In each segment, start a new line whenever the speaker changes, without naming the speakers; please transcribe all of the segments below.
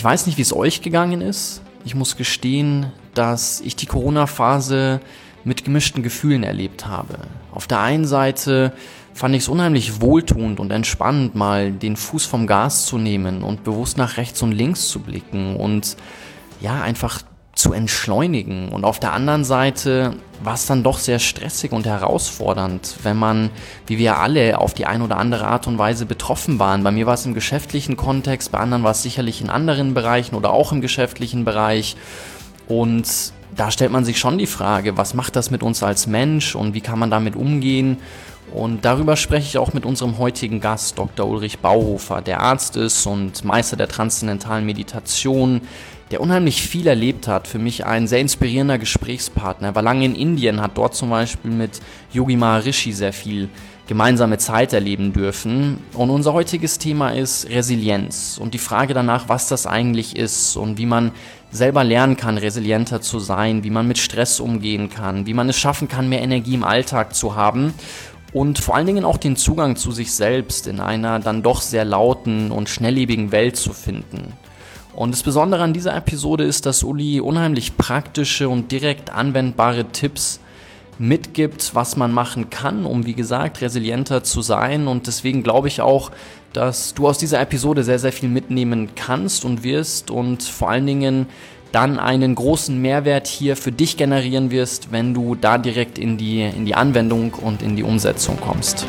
Ich weiß nicht, wie es euch gegangen ist. Ich muss gestehen, dass ich die Corona-Phase mit gemischten Gefühlen erlebt habe. Auf der einen Seite fand ich es unheimlich wohltuend und entspannend, mal den Fuß vom Gas zu nehmen und bewusst nach rechts und links zu blicken und ja, einfach zu entschleunigen. Und auf der anderen Seite war es dann doch sehr stressig und herausfordernd, wenn man, wie wir alle, auf die eine oder andere Art und Weise betroffen waren. Bei mir war es im geschäftlichen Kontext, bei anderen war es sicherlich in anderen Bereichen oder auch im geschäftlichen Bereich. Und da stellt man sich schon die Frage, was macht das mit uns als Mensch und wie kann man damit umgehen? Und darüber spreche ich auch mit unserem heutigen Gast, Dr. Ulrich Bauhofer, der Arzt ist und Meister der transzendentalen Meditation, der unheimlich viel erlebt hat. Für mich ein sehr inspirierender Gesprächspartner. Er war lange in Indien, hat dort zum Beispiel mit Yogi Maharishi sehr viel gemeinsame Zeit erleben dürfen. Und unser heutiges Thema ist Resilienz und die Frage danach, was das eigentlich ist und wie man selber lernen kann, resilienter zu sein, wie man mit Stress umgehen kann, wie man es schaffen kann, mehr Energie im Alltag zu haben und vor allen Dingen auch den Zugang zu sich selbst in einer dann doch sehr lauten und schnelllebigen Welt zu finden. Und das Besondere an dieser Episode ist, dass Uli unheimlich praktische und direkt anwendbare Tipps mitgibt, was man machen kann, um, wie gesagt, resilienter zu sein. Und deswegen glaube ich auch, dass du aus dieser Episode sehr, sehr viel mitnehmen kannst und wirst und vor allen Dingen dann einen großen Mehrwert hier für dich generieren wirst, wenn du da direkt in die Anwendung und in die Umsetzung kommst.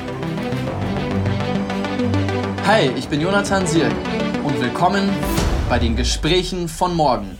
Hi, ich bin Jonathan Sierk und willkommen bei den Gesprächen von morgen.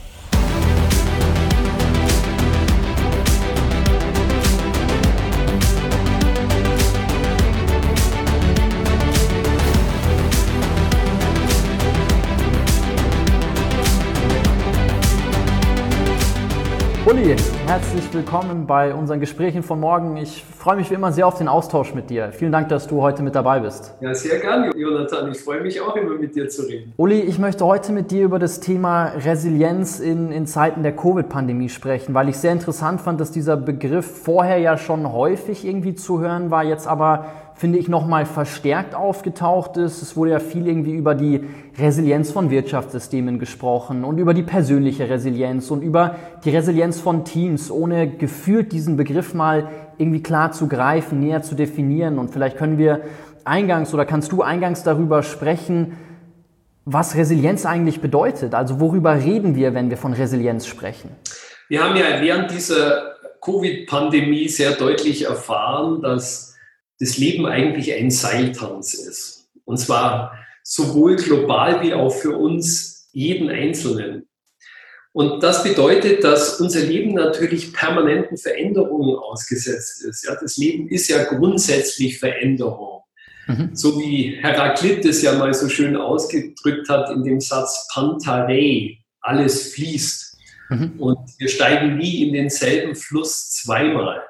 Uli, herzlich willkommen bei unseren Gesprächen von morgen. Ich freue mich wie immer sehr auf den Austausch mit dir. Vielen Dank, dass du heute mit dabei bist.
Ja, sehr gerne, Jonathan. Ich freue mich auch immer, mit dir zu reden.
Uli, ich möchte heute mit dir über das Thema Resilienz in Zeiten der Covid-Pandemie sprechen, weil ich sehr interessant fand, dass dieser Begriff vorher ja schon häufig irgendwie zu hören war, jetzt aber, finde ich, nochmal verstärkt aufgetaucht ist. Es wurde ja viel irgendwie über die Resilienz von Wirtschaftssystemen gesprochen und über die persönliche Resilienz und über die Resilienz von Teams, ohne gefühlt diesen Begriff mal irgendwie klar zu greifen, näher zu definieren. Und vielleicht können wir kannst du eingangs darüber sprechen, was Resilienz eigentlich bedeutet. Also worüber reden wir, wenn wir von Resilienz sprechen?
Wir haben ja während dieser Covid-Pandemie sehr deutlich erfahren, dass das Leben eigentlich ein Seiltanz ist. Und zwar sowohl global wie auch für uns jeden Einzelnen. Und das bedeutet, dass unser Leben natürlich permanenten Veränderungen ausgesetzt ist. Ja, das Leben ist ja grundsätzlich Veränderung. So wie Heraklit es ja mal so schön ausgedrückt hat in dem Satz Pantarei, alles fließt. Und wir steigen nie in denselben Fluss zweimal.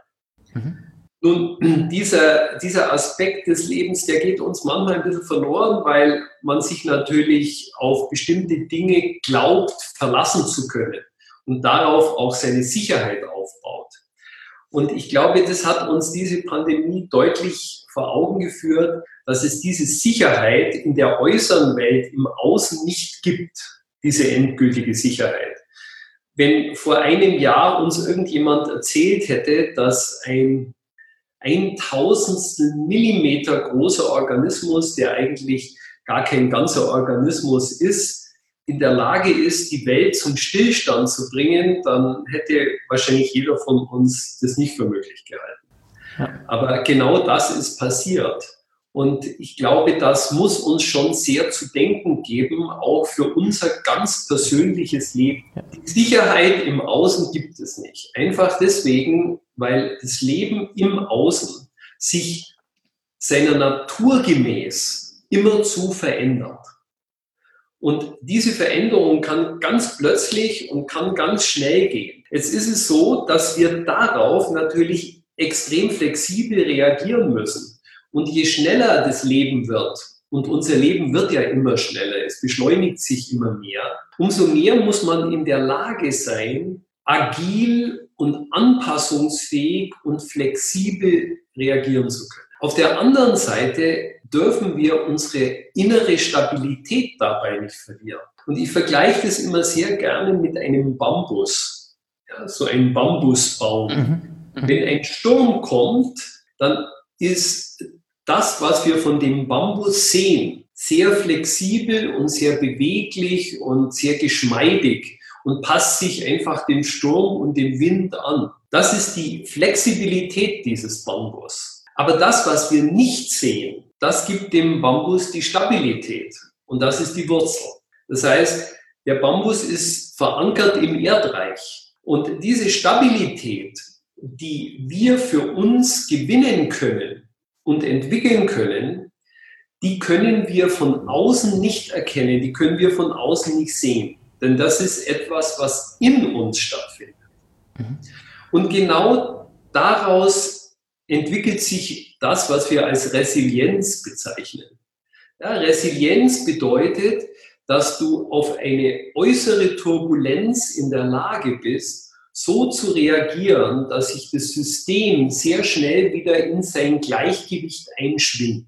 Nun, dieser Aspekt des Lebens, der geht uns manchmal ein bisschen verloren, weil man sich natürlich auf bestimmte Dinge glaubt, verlassen zu können und darauf auch seine Sicherheit aufbaut. Und ich glaube, das hat uns diese Pandemie deutlich vor Augen geführt, dass es diese Sicherheit in der äußeren Welt im Außen nicht gibt, diese endgültige Sicherheit. Wenn vor einem Jahr uns irgendjemand erzählt hätte, dass ein 1/1000 Millimeter großer Organismus, der eigentlich gar kein ganzer Organismus ist, in der Lage ist, die Welt zum Stillstand zu bringen, dann hätte wahrscheinlich jeder von uns das nicht für möglich gehalten. Ja. Aber genau das ist passiert. Und ich glaube, das muss uns schon sehr zu denken geben, auch für unser ganz persönliches Leben. Die Sicherheit im Außen gibt es nicht. Einfach deswegen, weil das Leben im Außen sich seiner Natur gemäß immerzu verändert. Und diese Veränderung kann ganz plötzlich und kann ganz schnell gehen. Jetzt ist es so, dass wir darauf natürlich extrem flexibel reagieren müssen. Und je schneller das Leben wird, und unser Leben wird ja immer schneller, es beschleunigt sich immer mehr, umso mehr muss man in der Lage sein, agil und anpassungsfähig und flexibel reagieren zu können. Auf der anderen Seite dürfen wir unsere innere Stabilität dabei nicht verlieren. Und ich vergleiche das immer sehr gerne mit einem Bambus, ja, so ein Bambusbaum. Wenn ein Sturm kommt, dann ist das, was wir von dem Bambus sehen, sehr flexibel und sehr beweglich und sehr geschmeidig und passt sich einfach dem Sturm und dem Wind an. Das ist die Flexibilität dieses Bambus. Aber das, was wir nicht sehen, das gibt dem Bambus die Stabilität und das ist die Wurzel. Das heißt, der Bambus ist verankert im Erdreich und diese Stabilität, die wir für uns gewinnen können und entwickeln können, die können wir von außen nicht erkennen, die können wir von außen nicht sehen. Denn das ist etwas, was in uns stattfindet. Und genau daraus entwickelt sich das, was wir als Resilienz bezeichnen. Ja, Resilienz bedeutet, dass du auf eine äußere Turbulenz in der Lage bist, so zu reagieren, dass sich das System sehr schnell wieder in sein Gleichgewicht einschwingt.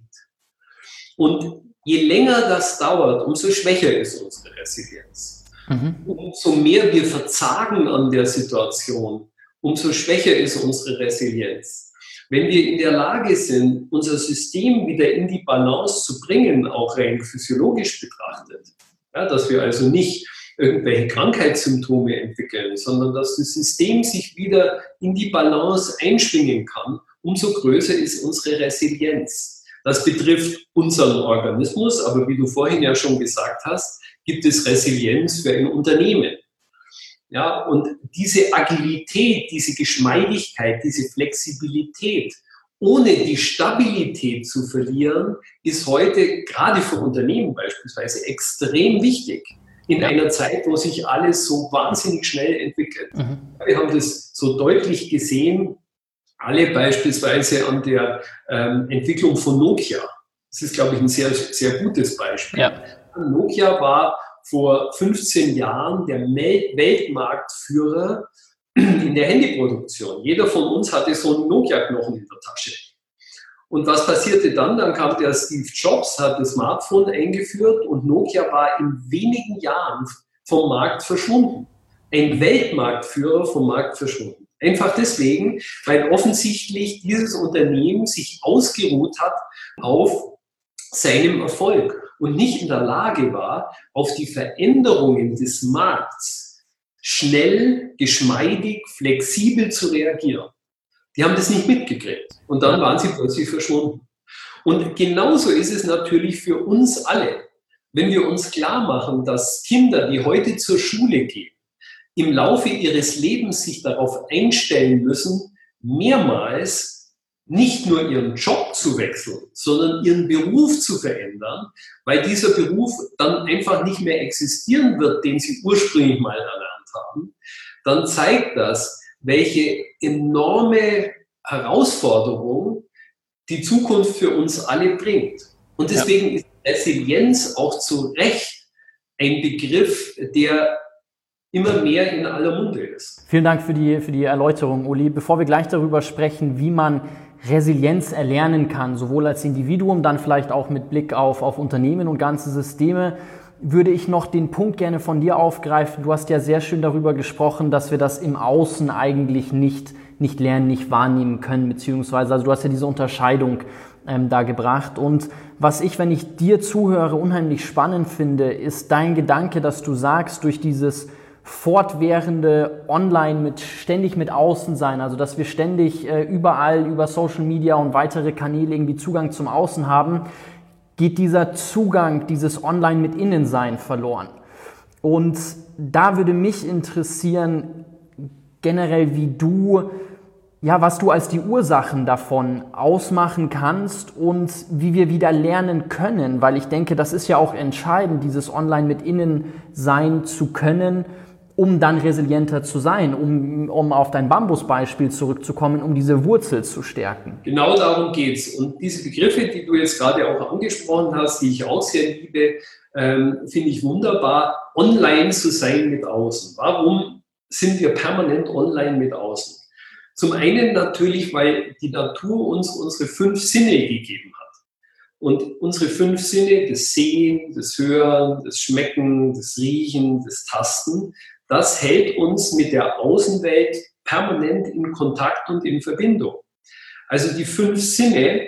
Und je länger das dauert, umso schwächer ist unsere Resilienz. Umso mehr wir verzagen an der Situation, umso schwächer ist unsere Resilienz. Wenn wir in der Lage sind, unser System wieder in die Balance zu bringen, auch rein physiologisch betrachtet, ja, dass wir also nicht irgendwelche Krankheitssymptome entwickeln, sondern dass das System sich wieder in die Balance einschwingen kann, umso größer ist unsere Resilienz. Das betrifft unseren Organismus, aber wie du vorhin ja schon gesagt hast, gibt es Resilienz für ein Unternehmen. Ja, und diese Agilität, diese Geschmeidigkeit, diese Flexibilität, ohne die Stabilität zu verlieren, ist heute gerade für Unternehmen beispielsweise extrem wichtig. In einer Zeit, wo sich alles so wahnsinnig schnell entwickelt. Wir haben das so deutlich gesehen, alle beispielsweise an der Entwicklung von Nokia. Das ist, glaube ich, ein sehr, sehr gutes Beispiel. Ja. Nokia war vor 15 Jahren der Weltmarktführer in der Handyproduktion. Jeder von uns hatte so einen Nokia-Knochen in der Tasche. Und was passierte dann? Dann kam der Steve Jobs, hat das Smartphone eingeführt und Nokia war in wenigen Jahren vom Markt verschwunden. Ein Weltmarktführer vom Markt verschwunden. Einfach deswegen, weil offensichtlich dieses Unternehmen sich ausgeruht hat auf seinem Erfolg und nicht in der Lage war, auf die Veränderungen des Markts schnell, geschmeidig, flexibel zu reagieren. Die haben das nicht mitgekriegt und dann waren sie plötzlich verschwunden. Und genauso ist es natürlich für uns alle, wenn wir uns klar machen, dass Kinder, die heute zur Schule gehen, im Laufe ihres Lebens sich darauf einstellen müssen, mehrmals nicht nur ihren Job zu wechseln, sondern ihren Beruf zu verändern, weil dieser Beruf dann einfach nicht mehr existieren wird, den sie ursprünglich mal erlernt haben, dann zeigt das, welche enorme Herausforderung die Zukunft für uns alle bringt. Und deswegen ist Resilienz auch zu Recht ein Begriff, der immer mehr in aller Munde ist.
Vielen Dank für die Erläuterung, Uli. Bevor wir gleich darüber sprechen, wie man Resilienz erlernen kann, sowohl als Individuum, dann vielleicht auch mit Blick auf Unternehmen und ganze Systeme, würde ich noch den Punkt gerne von dir aufgreifen. Du hast ja sehr schön darüber gesprochen, dass wir das im Außen eigentlich nicht lernen, nicht wahrnehmen können, beziehungsweise, also du hast ja diese Unterscheidung da gebracht. Und was ich, wenn ich dir zuhöre, unheimlich spannend finde, ist dein Gedanke, dass du sagst, durch dieses fortwährende Online ständig mit Außen sein, also dass wir ständig überall über Social Media und weitere Kanäle irgendwie Zugang zum Außen haben, geht dieser Zugang, dieses Online mit Innensein verloren. Und da würde mich interessieren, generell was du als die Ursachen davon ausmachen kannst und wie wir wieder lernen können, weil ich denke, das ist ja auch entscheidend, dieses Online mit innen sein zu können, um dann resilienter zu sein, um auf dein Bambusbeispiel zurückzukommen, um diese Wurzel zu stärken.
Genau darum geht's. Und diese Begriffe, die du jetzt gerade auch angesprochen hast, die ich auch sehr liebe, finde ich wunderbar, online zu sein mit außen. Warum sind wir permanent online mit außen? Zum einen natürlich, weil die Natur uns unsere 5 Sinne gegeben hat. Und unsere 5 Sinne, das Sehen, das Hören, das Schmecken, das Riechen, das Tasten, das hält uns mit der Außenwelt permanent in Kontakt und in Verbindung. Also die 5 Sinne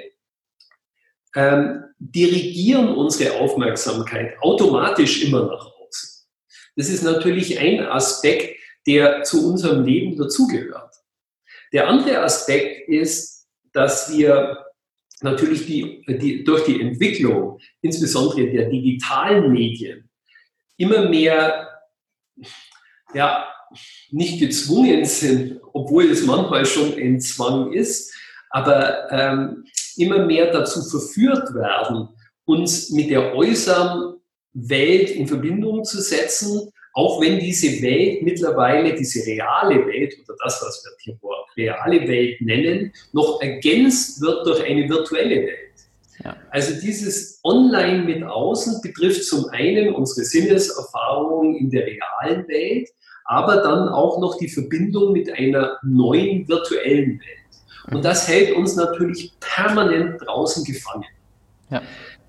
dirigieren unsere Aufmerksamkeit automatisch immer nach außen. Das ist natürlich ein Aspekt, der zu unserem Leben dazugehört. Der andere Aspekt ist, dass wir natürlich durch die Entwicklung, insbesondere der digitalen Medien, immer mehr, ja, nicht gezwungen sind, obwohl es manchmal schon ein Zwang ist, aber immer mehr dazu verführt werden, uns mit der äußeren Welt in Verbindung zu setzen, auch wenn diese Welt mittlerweile, diese reale Welt oder das, was wir hier reale Welt nennen, noch ergänzt wird durch eine virtuelle Welt. Ja. Also dieses Online mit außen betrifft zum einen unsere Sinneserfahrungen in der realen Welt, aber dann auch noch die Verbindung mit einer neuen virtuellen Welt. Und das hält uns natürlich permanent draußen gefangen. Ja.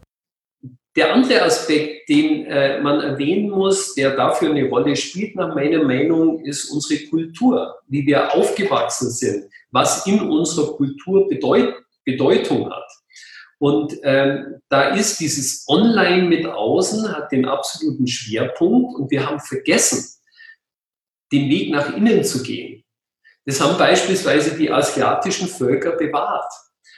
Der andere Aspekt, den man erwähnen muss, der dafür eine Rolle spielt, nach meiner Meinung, ist unsere Kultur, wie wir aufgewachsen sind, was in unserer Kultur Bedeutung hat. Und da ist dieses Online mit außen, hat den absoluten Schwerpunkt und wir haben vergessen, den Weg nach innen zu gehen. Das haben beispielsweise die asiatischen Völker bewahrt.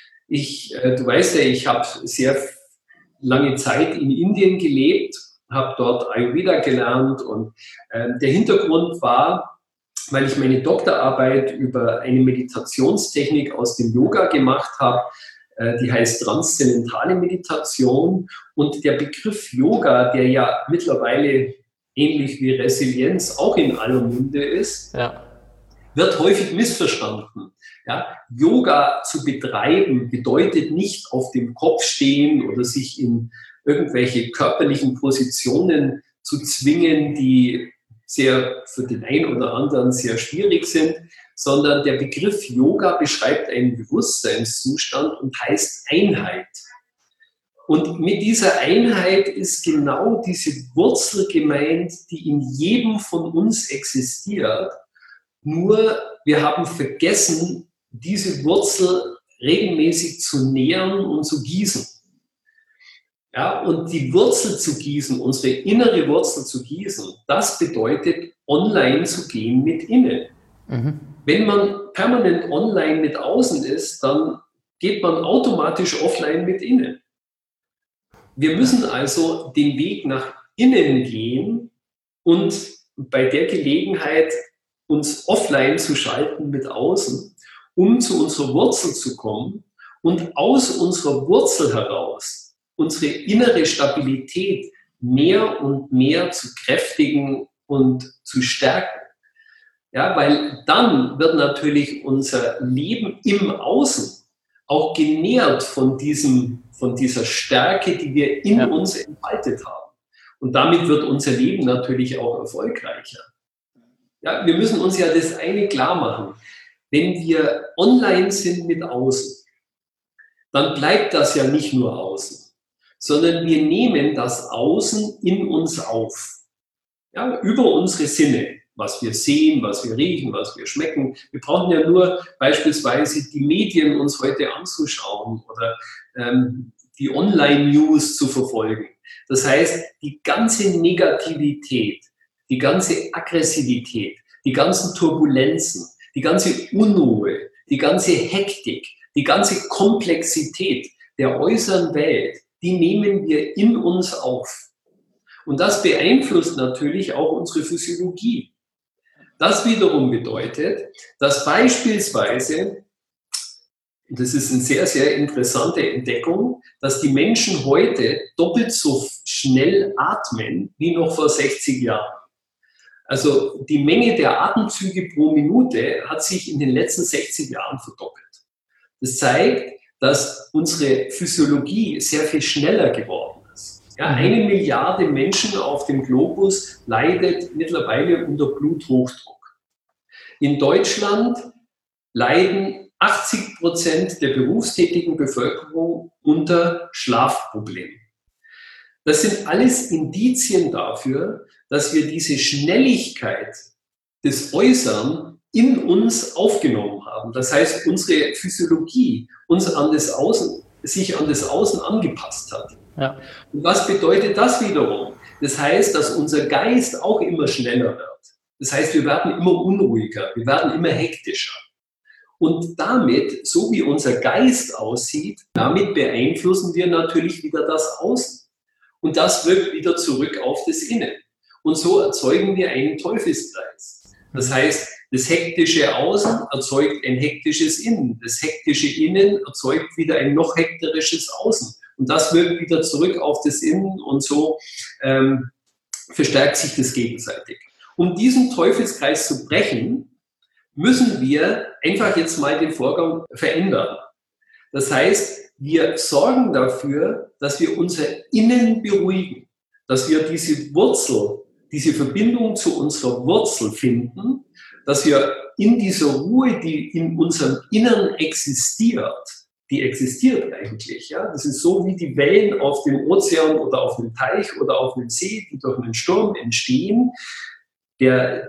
Du weißt ja, ich habe sehr lange Zeit in Indien gelebt, habe dort Ayurveda gelernt und der Hintergrund war, weil ich meine Doktorarbeit über eine Meditationstechnik aus dem Yoga gemacht habe, die heißt transzendentale Meditation, und der Begriff Yoga, der ja mittlerweile ähnlich wie Resilienz auch in aller Munde ist, ja, wird häufig missverstanden. Ja, Yoga zu betreiben bedeutet nicht auf dem Kopf stehen oder sich in irgendwelche körperlichen Positionen zu zwingen, die für den einen oder anderen sehr schwierig sind, sondern der Begriff Yoga beschreibt einen Bewusstseinszustand und heißt Einheit. Und mit dieser Einheit ist genau diese Wurzel gemeint, die in jedem von uns existiert. Nur wir haben vergessen, diese Wurzel regelmäßig zu nähren und zu gießen. Ja, und die Wurzel zu gießen, unsere innere Wurzel zu gießen, das bedeutet, online zu gehen mit innen. Mhm. Wenn man permanent online mit außen ist, dann geht man automatisch offline mit innen. Wir müssen also den Weg nach innen gehen und bei der Gelegenheit uns offline zu schalten mit außen, um zu unserer Wurzel zu kommen und aus unserer Wurzel heraus unsere innere Stabilität mehr und mehr zu kräftigen und zu stärken. Ja, weil dann wird natürlich unser Leben im Außen auch genährt von dieser Stärke, die wir in uns entfaltet haben. Und damit wird unser Leben natürlich auch erfolgreicher. Ja, wir müssen uns ja das eine klar machen. Wenn wir online sind mit außen, dann bleibt das ja nicht nur außen, sondern wir nehmen das Außen in uns auf. Ja, über unsere Sinne, was wir sehen, was wir riechen, was wir schmecken. Wir brauchen ja nur beispielsweise die Medien uns heute anzuschauen oder die Online-News zu verfolgen. Das heißt, die ganze Negativität, die ganze Aggressivität, die ganzen Turbulenzen, die ganze Unruhe, die ganze Hektik, die ganze Komplexität der äußeren Welt, die nehmen wir in uns auf. Und das beeinflusst natürlich auch unsere Physiologie. Das wiederum bedeutet, dass beispielsweise, und das ist eine sehr, sehr interessante Entdeckung, dass die Menschen heute doppelt so schnell atmen wie noch vor 60 Jahren. Also die Menge der Atemzüge pro Minute hat sich in den letzten 60 Jahren verdoppelt. Das zeigt, dass unsere Physiologie sehr viel schneller geworden ist. Ja, 1 Milliarde Menschen auf dem Globus leidet mittlerweile unter Bluthochdruck. In Deutschland leiden 80% der berufstätigen Bevölkerung unter Schlafproblemen. Das sind alles Indizien dafür, dass wir diese Schnelligkeit des Äußeren in uns aufgenommen haben. Das heißt, unsere Physiologie sich an das Außen angepasst hat. Ja. Und was bedeutet das wiederum? Das heißt, dass unser Geist auch immer schneller wird. Das heißt, wir werden immer unruhiger, wir werden immer hektischer. Und damit, so wie unser Geist aussieht, damit beeinflussen wir natürlich wieder das Außen. Und das wirkt wieder zurück auf das Innen. Und so erzeugen wir einen Teufelskreis. Das heißt, das hektische Außen erzeugt ein hektisches Innen. Das hektische Innen erzeugt wieder ein noch hektisches Außen. Und das wirkt wieder zurück auf das Innen und so verstärkt sich das gegenseitig. Um diesen Teufelskreis zu brechen, müssen wir einfach jetzt mal den Vorgang verändern. Das heißt, wir sorgen dafür, dass wir unser Innen beruhigen, dass wir diese Wurzel, diese Verbindung zu unserer Wurzel finden, dass wir in dieser Ruhe, die in unserem Innern existiert, die existiert eigentlich. Ja? Das ist so wie die Wellen auf dem Ozean oder auf einem Teich oder auf einem See, die durch einen Sturm entstehen. Das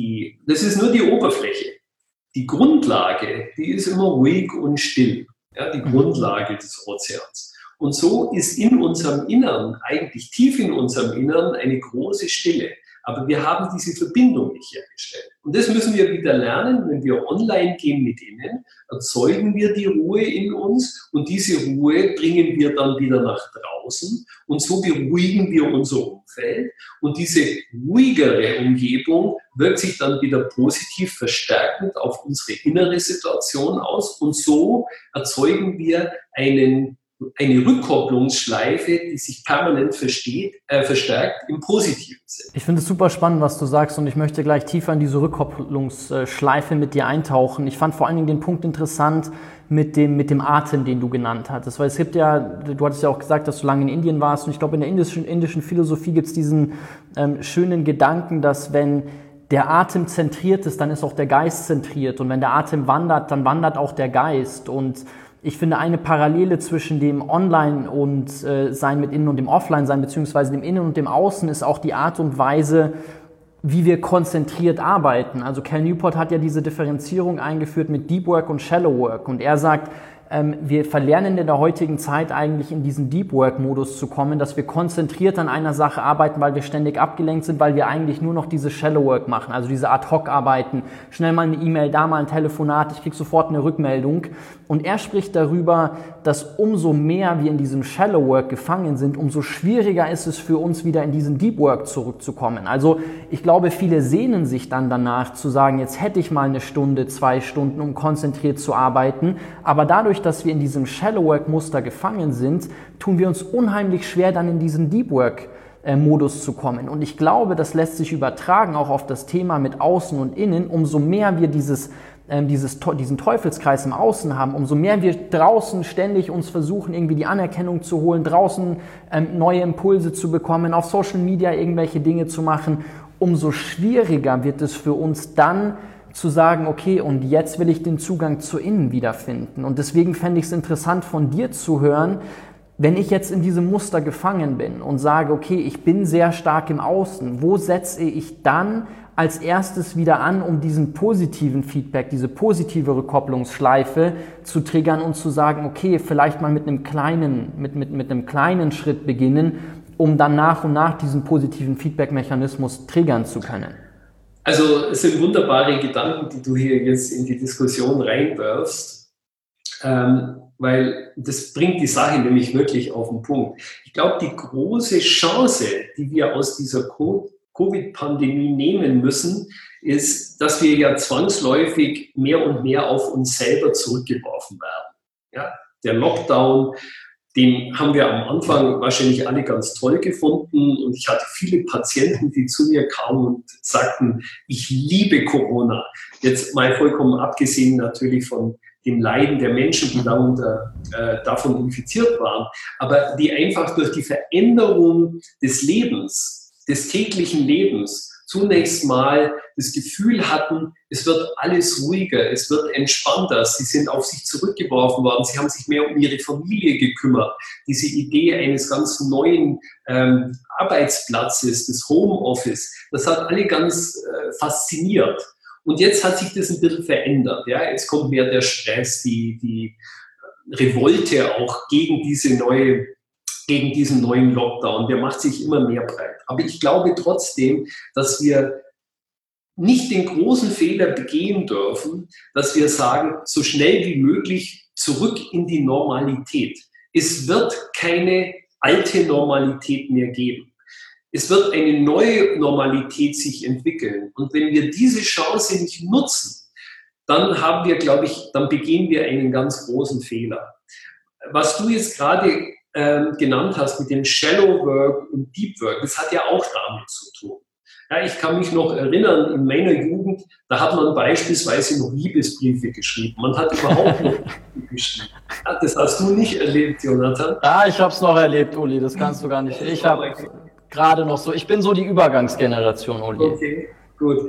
ist nur die Oberfläche. Die Grundlage, die ist immer ruhig und still. Ja, die Grundlage des Ozeans. Und so ist in unserem Innern, eigentlich tief in unserem Innern, eine große Stille. Aber wir haben diese Verbindung nicht hergestellt. Und das müssen wir wieder lernen. Wenn wir online gehen mit innen, erzeugen wir die Ruhe in uns und diese Ruhe bringen wir dann wieder nach draußen. Und so beruhigen wir unser Umfeld. Und diese ruhigere Umgebung wirkt sich dann wieder positiv verstärkend auf unsere innere Situation aus. Und so erzeugen wir eine Rückkopplungsschleife, die sich permanent verstärkt im positiven Sinn.
Ich finde es super spannend, was du sagst, und ich möchte gleich tiefer in diese Rückkopplungsschleife mit dir eintauchen. Ich fand vor allen Dingen den Punkt interessant mit dem Atem, den du genannt hattest, weil es gibt ja, du hattest ja auch gesagt, dass du lange in Indien warst, und ich glaube, in der indischen Philosophie gibt es diesen schönen Gedanken, dass wenn der Atem zentriert ist, dann ist auch der Geist zentriert, und wenn der Atem wandert, dann wandert auch der Geist. Und ich finde, eine Parallele zwischen dem Online und Sein mit Innen und dem Offline sein, beziehungsweise dem Innen und dem Außen, ist auch die Art und Weise, wie wir konzentriert arbeiten. Also Cal Newport hat ja diese Differenzierung eingeführt mit Deep Work und Shallow Work. Und er sagt, wir verlernen in der heutigen Zeit eigentlich in diesen Deep Work-Modus zu kommen, dass wir konzentriert an einer Sache arbeiten, weil wir ständig abgelenkt sind, weil wir eigentlich nur noch diese Shallow Work machen, also diese Ad-Hoc-Arbeiten, schnell mal eine E-Mail, da mal ein Telefonat, ich kriege sofort eine Rückmeldung. Und er spricht darüber, dass umso mehr wir in diesem Shallow Work gefangen sind, umso schwieriger ist es für uns, wieder in diesen Deep Work zurückzukommen. Also ich glaube, viele sehnen sich dann danach zu sagen, jetzt hätte ich mal eine Stunde, 2 Stunden, um konzentriert zu arbeiten, aber dadurch, dass wir in diesem Shallow Work Muster gefangen sind, tun wir uns unheimlich schwer, dann in diesen Deep Work Modus zu kommen. Und ich glaube, das lässt sich übertragen auch auf das Thema mit Außen und Innen. Umso mehr wir diesen Teufelskreis im Außen haben, umso mehr wir draußen ständig uns versuchen, irgendwie die Anerkennung zu holen, draußen neue Impulse zu bekommen, auf Social Media irgendwelche Dinge zu machen, umso schwieriger wird es für uns dann, zu sagen, okay, und jetzt will ich den Zugang zu innen wiederfinden. Und deswegen fände ich es interessant, von dir zu hören, wenn ich jetzt in diesem Muster gefangen bin und sage, okay, ich bin sehr stark im Außen, wo setze ich dann als erstes wieder an, um diesen positiven Feedback, diese positive Rückkopplungsschleife zu triggern und zu sagen, okay, vielleicht mal mit einem kleinen Schritt beginnen, um dann nach und nach diesen positiven Feedback-Mechanismus triggern zu können?
Also es sind wunderbare Gedanken, die du hier jetzt in die Diskussion reinwirfst, weil das bringt die Sache nämlich wirklich auf den Punkt. Ich glaube, die große Chance, die wir aus dieser Covid-Pandemie nehmen müssen, ist, dass wir ja zwangsläufig mehr und mehr auf uns selber zurückgeworfen werden. Ja? Der Lockdown, den haben wir am Anfang wahrscheinlich alle ganz toll gefunden, und ich hatte viele Patienten, die zu mir kamen und sagten, ich liebe Corona. Jetzt mal vollkommen abgesehen natürlich von dem Leiden der Menschen, die davon infiziert waren, aber die einfach durch die Veränderung des Lebens, des täglichen Lebens, zunächst mal das Gefühl hatten, es wird alles ruhiger, es wird entspannter. Sie sind auf sich zurückgeworfen worden, sie haben sich mehr um ihre Familie gekümmert. Diese Idee eines ganz neuen Arbeitsplatzes, des Homeoffice, das hat alle ganz fasziniert. Und jetzt hat sich das ein bisschen verändert. Ja? Jetzt kommt mehr der Stress, die Revolte auch gegen diesen neuen Lockdown. Der macht sich immer mehr breit. Aber ich glaube trotzdem, dass wir nicht den großen Fehler begehen dürfen, dass wir sagen, so schnell wie möglich zurück in die Normalität. Es wird keine alte Normalität mehr geben. Es wird eine neue Normalität sich entwickeln. Und wenn wir diese Chance nicht nutzen, dann dann begehen wir einen ganz großen Fehler. Was du jetzt gerade genannt hast mit dem Shallow Work und Deep Work, das hat ja auch damit zu tun. Ja, ich kann mich noch erinnern, in meiner Jugend, da hat man beispielsweise noch Liebesbriefe geschrieben. Man hat überhaupt noch Briefe geschrieben. Ja, das hast du nicht erlebt, Jonathan.
Ja, ich habe es noch erlebt, Uli, das kannst du gar nicht. Ich habe gerade noch so, ich bin so die Übergangsgeneration, Uli.
Okay, gut.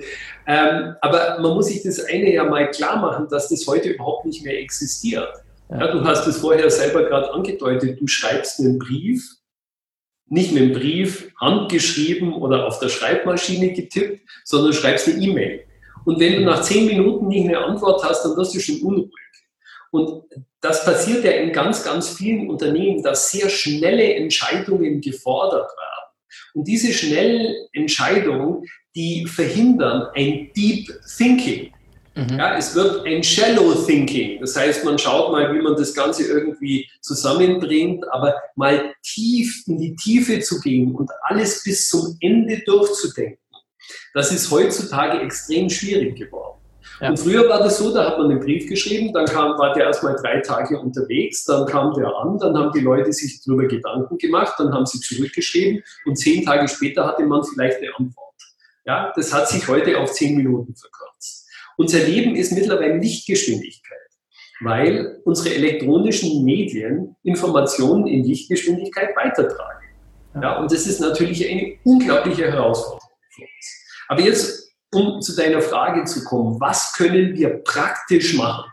Aber man muss sich das eine ja mal klar machen, dass das heute überhaupt nicht mehr existiert. Ja, du hast es vorher selber gerade angedeutet, du schreibst einen Brief, nicht einen Brief handgeschrieben oder auf der Schreibmaschine getippt, sondern schreibst eine E-Mail. Und wenn du nach 10 Minuten nicht eine Antwort hast, dann wirst du schon unruhig. Und das passiert ja in ganz, ganz vielen Unternehmen, dass sehr schnelle Entscheidungen gefordert werden. Und diese schnellen Entscheidungen, die verhindern ein Deep Thinking. Ja, es wird ein Shallow Thinking. Das heißt, man schaut mal, wie man das Ganze irgendwie zusammenbringt, aber mal tief in die Tiefe zu gehen und alles bis zum Ende durchzudenken, das ist heutzutage extrem schwierig geworden. Ja. Und früher war das so, da hat man einen Brief geschrieben, dann war der erstmal 3 Tage unterwegs, dann kam der an, dann haben die Leute sich darüber Gedanken gemacht, dann haben sie zurückgeschrieben und 10 Tage später hatte man vielleicht eine Antwort. Ja, das hat sich heute auf 10 Minuten verkürzt. Unser Leben ist mittlerweile Lichtgeschwindigkeit, weil unsere elektronischen Medien Informationen in Lichtgeschwindigkeit weitertragen. Ja, und das ist natürlich eine unglaubliche Herausforderung für uns. Aber jetzt, um zu deiner Frage zu kommen, was können wir praktisch machen?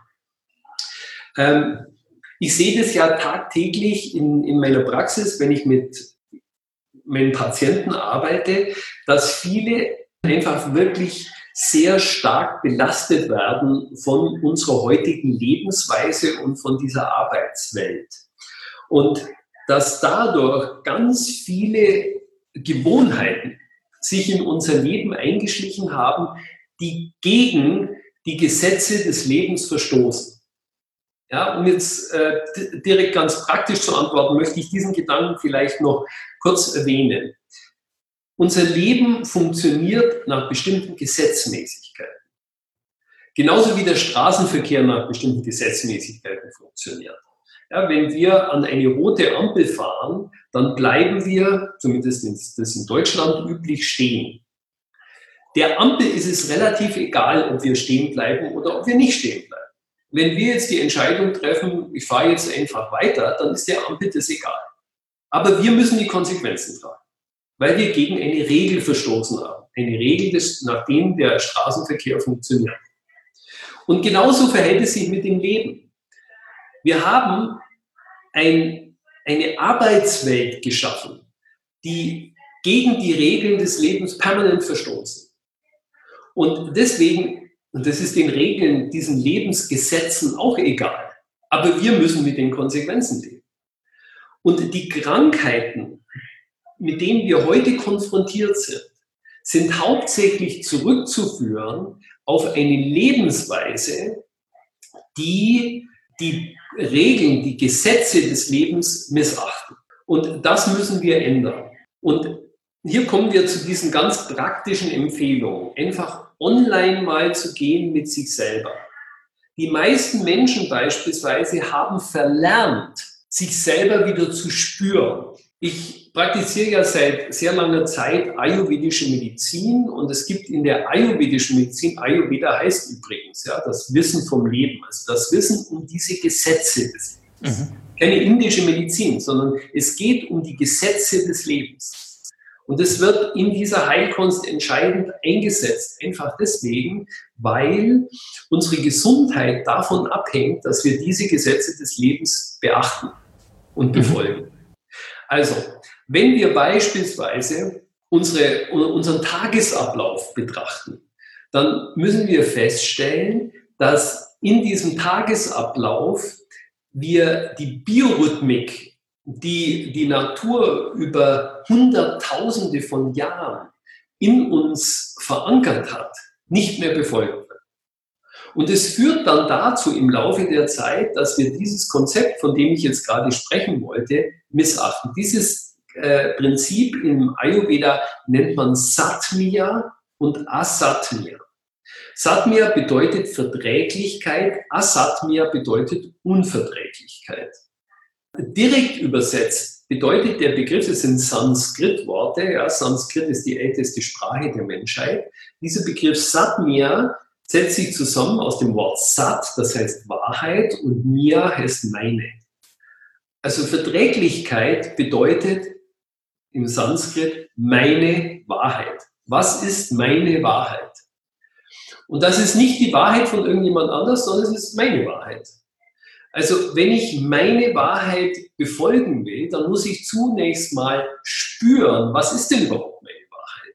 Ich sehe das ja tagtäglich in meiner Praxis, wenn ich mit meinen Patienten arbeite, dass viele einfach wirklich sehr stark belastet werden von unserer heutigen Lebensweise und von dieser Arbeitswelt. Und dass dadurch ganz viele Gewohnheiten sich in unser Leben eingeschlichen haben, die gegen die Gesetze des Lebens verstoßen. Ja, um jetzt direkt ganz praktisch zu antworten, möchte ich diesen Gedanken vielleicht noch kurz erwähnen. Unser Leben funktioniert nach bestimmten Gesetzmäßigkeiten. Genauso wie der Straßenverkehr nach bestimmten Gesetzmäßigkeiten funktioniert. Ja, wenn wir an eine rote Ampel fahren, dann bleiben wir, zumindest ist das in Deutschland üblich, stehen. Der Ampel ist es relativ egal, ob wir stehen bleiben oder ob wir nicht stehen bleiben. Wenn wir jetzt die Entscheidung treffen, ich fahre jetzt einfach weiter, dann ist der Ampel das egal. Aber wir müssen die Konsequenzen tragen, weil wir gegen eine Regel verstoßen haben. Eine Regel, nach der der Straßenverkehr funktioniert. Und genauso verhält es sich mit dem Leben. Wir haben eine Arbeitswelt geschaffen, die gegen die Regeln des Lebens permanent verstoßen. Und deswegen, und das ist den Regeln, diesen Lebensgesetzen auch egal, aber wir müssen mit den Konsequenzen leben. Und die Krankheiten, mit denen wir heute konfrontiert sind hauptsächlich zurückzuführen auf eine Lebensweise, die die Regeln, die Gesetze des Lebens missachten. Und das müssen wir ändern. Und hier kommen wir zu diesen ganz praktischen Empfehlungen, einfach online mal zu gehen mit sich selber. Die meisten Menschen beispielsweise haben verlernt, sich selber wieder zu spüren. Ich praktiziere ja seit sehr langer Zeit ayurvedische Medizin und es gibt in der ayurvedischen Medizin, Ayurveda heißt übrigens, ja, das Wissen vom Leben, also das Wissen um diese Gesetze des Lebens. Keine indische Medizin, sondern es geht um die Gesetze des Lebens. Und es wird in dieser Heilkunst entscheidend eingesetzt. Einfach deswegen, weil unsere Gesundheit davon abhängt, dass wir diese Gesetze des Lebens beachten und befolgen. Also, wenn wir beispielsweise unseren Tagesablauf betrachten, dann müssen wir feststellen, dass in diesem Tagesablauf wir die Biorhythmik, die die Natur über Hunderttausende von Jahren in uns verankert hat, nicht mehr befolgen können. Und es führt dann dazu im Laufe der Zeit, dass wir dieses Konzept, von dem ich jetzt gerade sprechen wollte, missachten. Dieses Prinzip im Ayurveda nennt man Satmya und Asatmya. Satmya bedeutet Verträglichkeit, Asatmya bedeutet Unverträglichkeit. Direkt übersetzt bedeutet der Begriff, es sind Sanskrit-Worte, ja, Sanskrit ist die älteste Sprache der Menschheit. Dieser Begriff Satmya setzt sich zusammen aus dem Wort Sat, das heißt Wahrheit, und Mya heißt meine. Also Verträglichkeit bedeutet im Sanskrit meine Wahrheit. Was ist meine Wahrheit? Und das ist nicht die Wahrheit von irgendjemand anders, sondern es ist meine Wahrheit. Also wenn ich meine Wahrheit befolgen will, dann muss ich zunächst mal spüren, was ist denn überhaupt meine Wahrheit?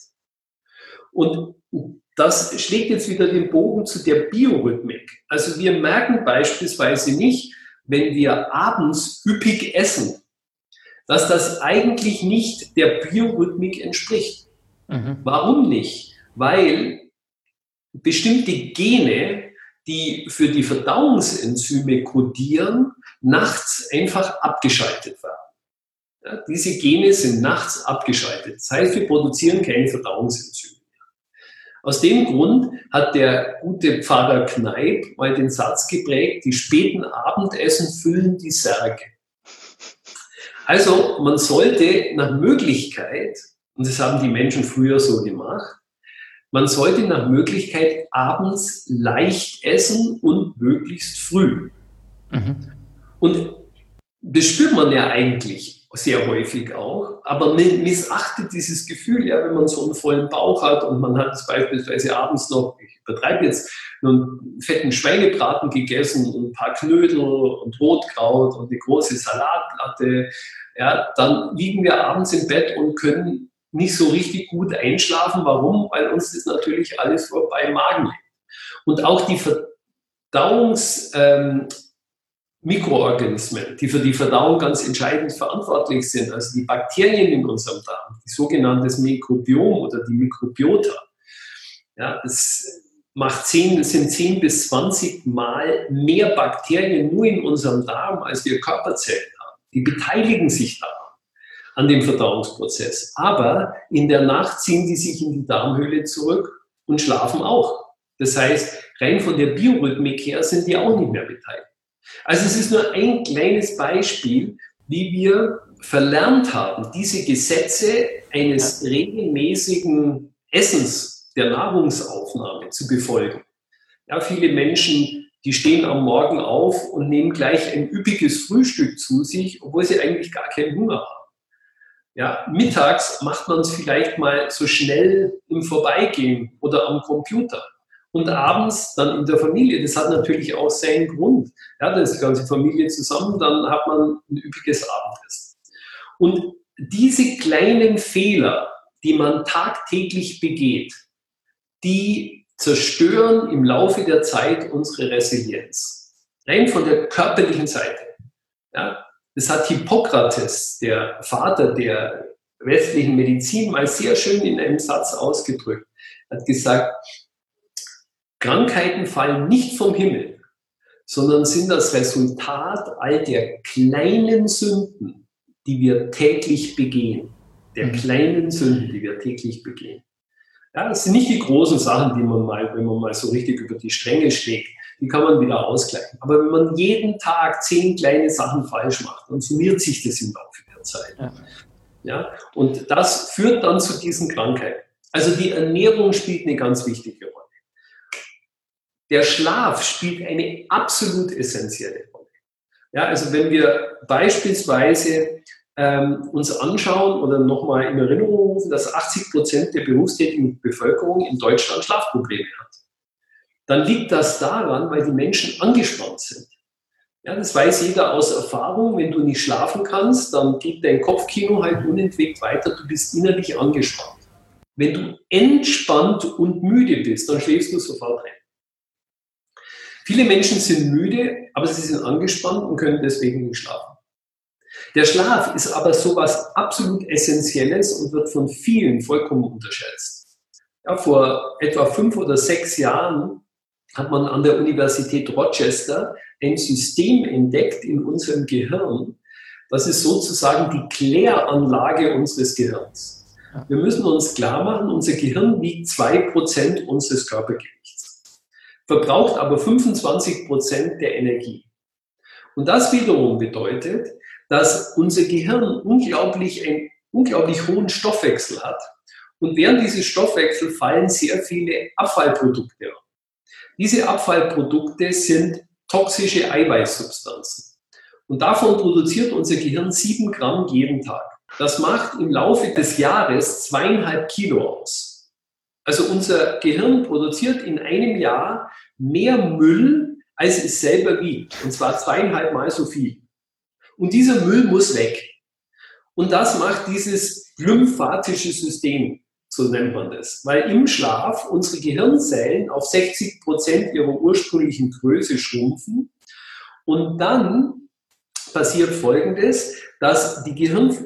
Und das schlägt jetzt wieder den Bogen zu der Biorhythmik. Also wir merken beispielsweise nicht, wenn wir abends üppig essen, dass das eigentlich nicht der Biorhythmik entspricht. Warum nicht? Weil bestimmte Gene, die für die Verdauungsenzyme kodieren, nachts einfach abgeschaltet werden. Ja, diese Gene sind nachts abgeschaltet. Das heißt, wir produzieren keine Verdauungsenzyme mehr. Aus dem Grund hat der gute Pfarrer Kneipp mal den Satz geprägt, die späten Abendessen füllen die Särge. Also man sollte nach Möglichkeit, und das haben die Menschen früher so gemacht, man sollte nach Möglichkeit abends leicht essen und möglichst früh. Und das spürt man ja eigentlich sehr häufig auch, aber man missachtet dieses Gefühl, ja, wenn man so einen vollen Bauch hat und man hat beispielsweise abends noch, ich übertreibe jetzt, einen fetten Schweinebraten gegessen und ein paar Knödel und Rotkraut und eine große Salatplatte, ja, dann liegen wir abends im Bett und können nicht so richtig gut einschlafen. Warum? Weil uns das natürlich alles vorbei im Magen liegt. Und auch die Mikroorganismen, die für die Verdauung ganz entscheidend verantwortlich sind, also die Bakterien in unserem Darm, die sogenanntes Mikrobiom oder die Mikrobiota, ja, das sind 10 bis 20 Mal mehr Bakterien nur in unserem Darm, als wir Körperzellen haben. Die beteiligen sich daran, an dem Verdauungsprozess. Aber in der Nacht ziehen die sich in die Darmhöhle zurück und schlafen auch. Das heißt, rein von der Biorhythmik her sind die auch nicht mehr beteiligt. Also es ist nur ein kleines Beispiel, wie wir verlernt haben, diese Gesetze eines regelmäßigen Essens, der Nahrungsaufnahme zu befolgen. Ja, viele Menschen, die stehen am Morgen auf und nehmen gleich ein üppiges Frühstück zu sich, obwohl sie eigentlich gar keinen Hunger haben. Ja, mittags macht man es vielleicht mal so schnell im Vorbeigehen oder am Computer. Und abends dann in der Familie, das hat natürlich auch seinen Grund. Ja, da ist die ganze Familie zusammen, dann hat man ein üppiges Abendessen. Und diese kleinen Fehler, die man tagtäglich begeht, die zerstören im Laufe der Zeit unsere Resilienz. Rein von der körperlichen Seite. Ja, das hat Hippokrates, der Vater der westlichen Medizin, mal sehr schön in einem Satz ausgedrückt. Er hat gesagt, Krankheiten fallen nicht vom Himmel, sondern sind das Resultat all der kleinen Sünden, die wir täglich begehen. Der kleinen Sünden, die wir täglich begehen. Ja, das sind nicht die großen Sachen, die man mal, wenn man mal so richtig über die Stränge schlägt, die kann man wieder ausgleichen. Aber wenn man jeden Tag 10 kleine Sachen falsch macht, dann summiert sich das im Laufe der Zeit. Ja, und das führt dann zu diesen Krankheiten. Also die Ernährung spielt eine ganz wichtige Rolle. Der Schlaf spielt eine absolut essentielle Rolle. Ja, also wenn wir beispielsweise uns anschauen oder nochmal in Erinnerung rufen, dass 80% der berufstätigen Bevölkerung in Deutschland Schlafprobleme hat. Dann liegt das daran, weil die Menschen angespannt sind. Ja, das weiß jeder aus Erfahrung. Wenn du nicht schlafen kannst, dann geht dein Kopfkino halt unentwegt weiter. Du bist innerlich angespannt. Wenn du entspannt und müde bist, dann schläfst du sofort ein. Viele Menschen sind müde, aber sie sind angespannt und können deswegen nicht schlafen. Der Schlaf ist aber sowas absolut Essentielles und wird von vielen vollkommen unterschätzt. Ja, vor etwa 5 oder 6 Jahren hat man an der Universität Rochester ein System entdeckt in unserem Gehirn. Das ist sozusagen die Kläranlage unseres Gehirns. Wir müssen uns klar machen, unser Gehirn wiegt 2% unseres Körpergewichts, verbraucht aber 25% der Energie. Und das wiederum bedeutet, dass unser Gehirn einen unglaublich hohen Stoffwechsel hat. Und während dieses Stoffwechsels fallen sehr viele Abfallprodukte an. Diese Abfallprodukte sind toxische Eiweißsubstanzen. Und davon produziert unser Gehirn 7 Gramm jeden Tag. Das macht im Laufe des Jahres 2,5 Kilo aus. Also unser Gehirn produziert in einem Jahr mehr Müll, als es selber wiegt. Und zwar 2,5 Mal so viel. Und dieser Müll muss weg. Und das macht dieses lymphatische System, so nennt man das. Weil im Schlaf unsere Gehirnzellen auf 60% ihrer ursprünglichen Größe schrumpfen. Und dann passiert Folgendes, dass die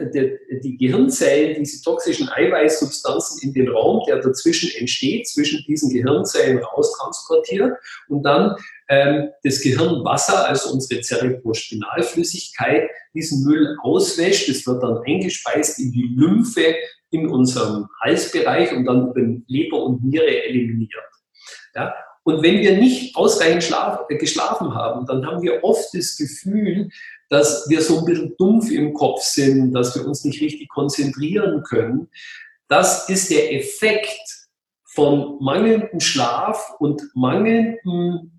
Gehirnzellen diese toxischen Eiweißsubstanzen in den Raum, der dazwischen entsteht, zwischen diesen Gehirnzellen raustransportiert und dann das Gehirnwasser, also unsere Cerebrospinalflüssigkeit, diesen Müll auswäscht. Es wird dann eingespeist in die Lymphe in unserem Halsbereich und dann über Leber und Niere eliminiert. Ja? Und wenn wir nicht ausreichend geschlafen haben, dann haben wir oft das Gefühl, dass wir so ein bisschen dumpf im Kopf sind, dass wir uns nicht richtig konzentrieren können. Das ist der Effekt von mangelndem Schlaf und mangelndem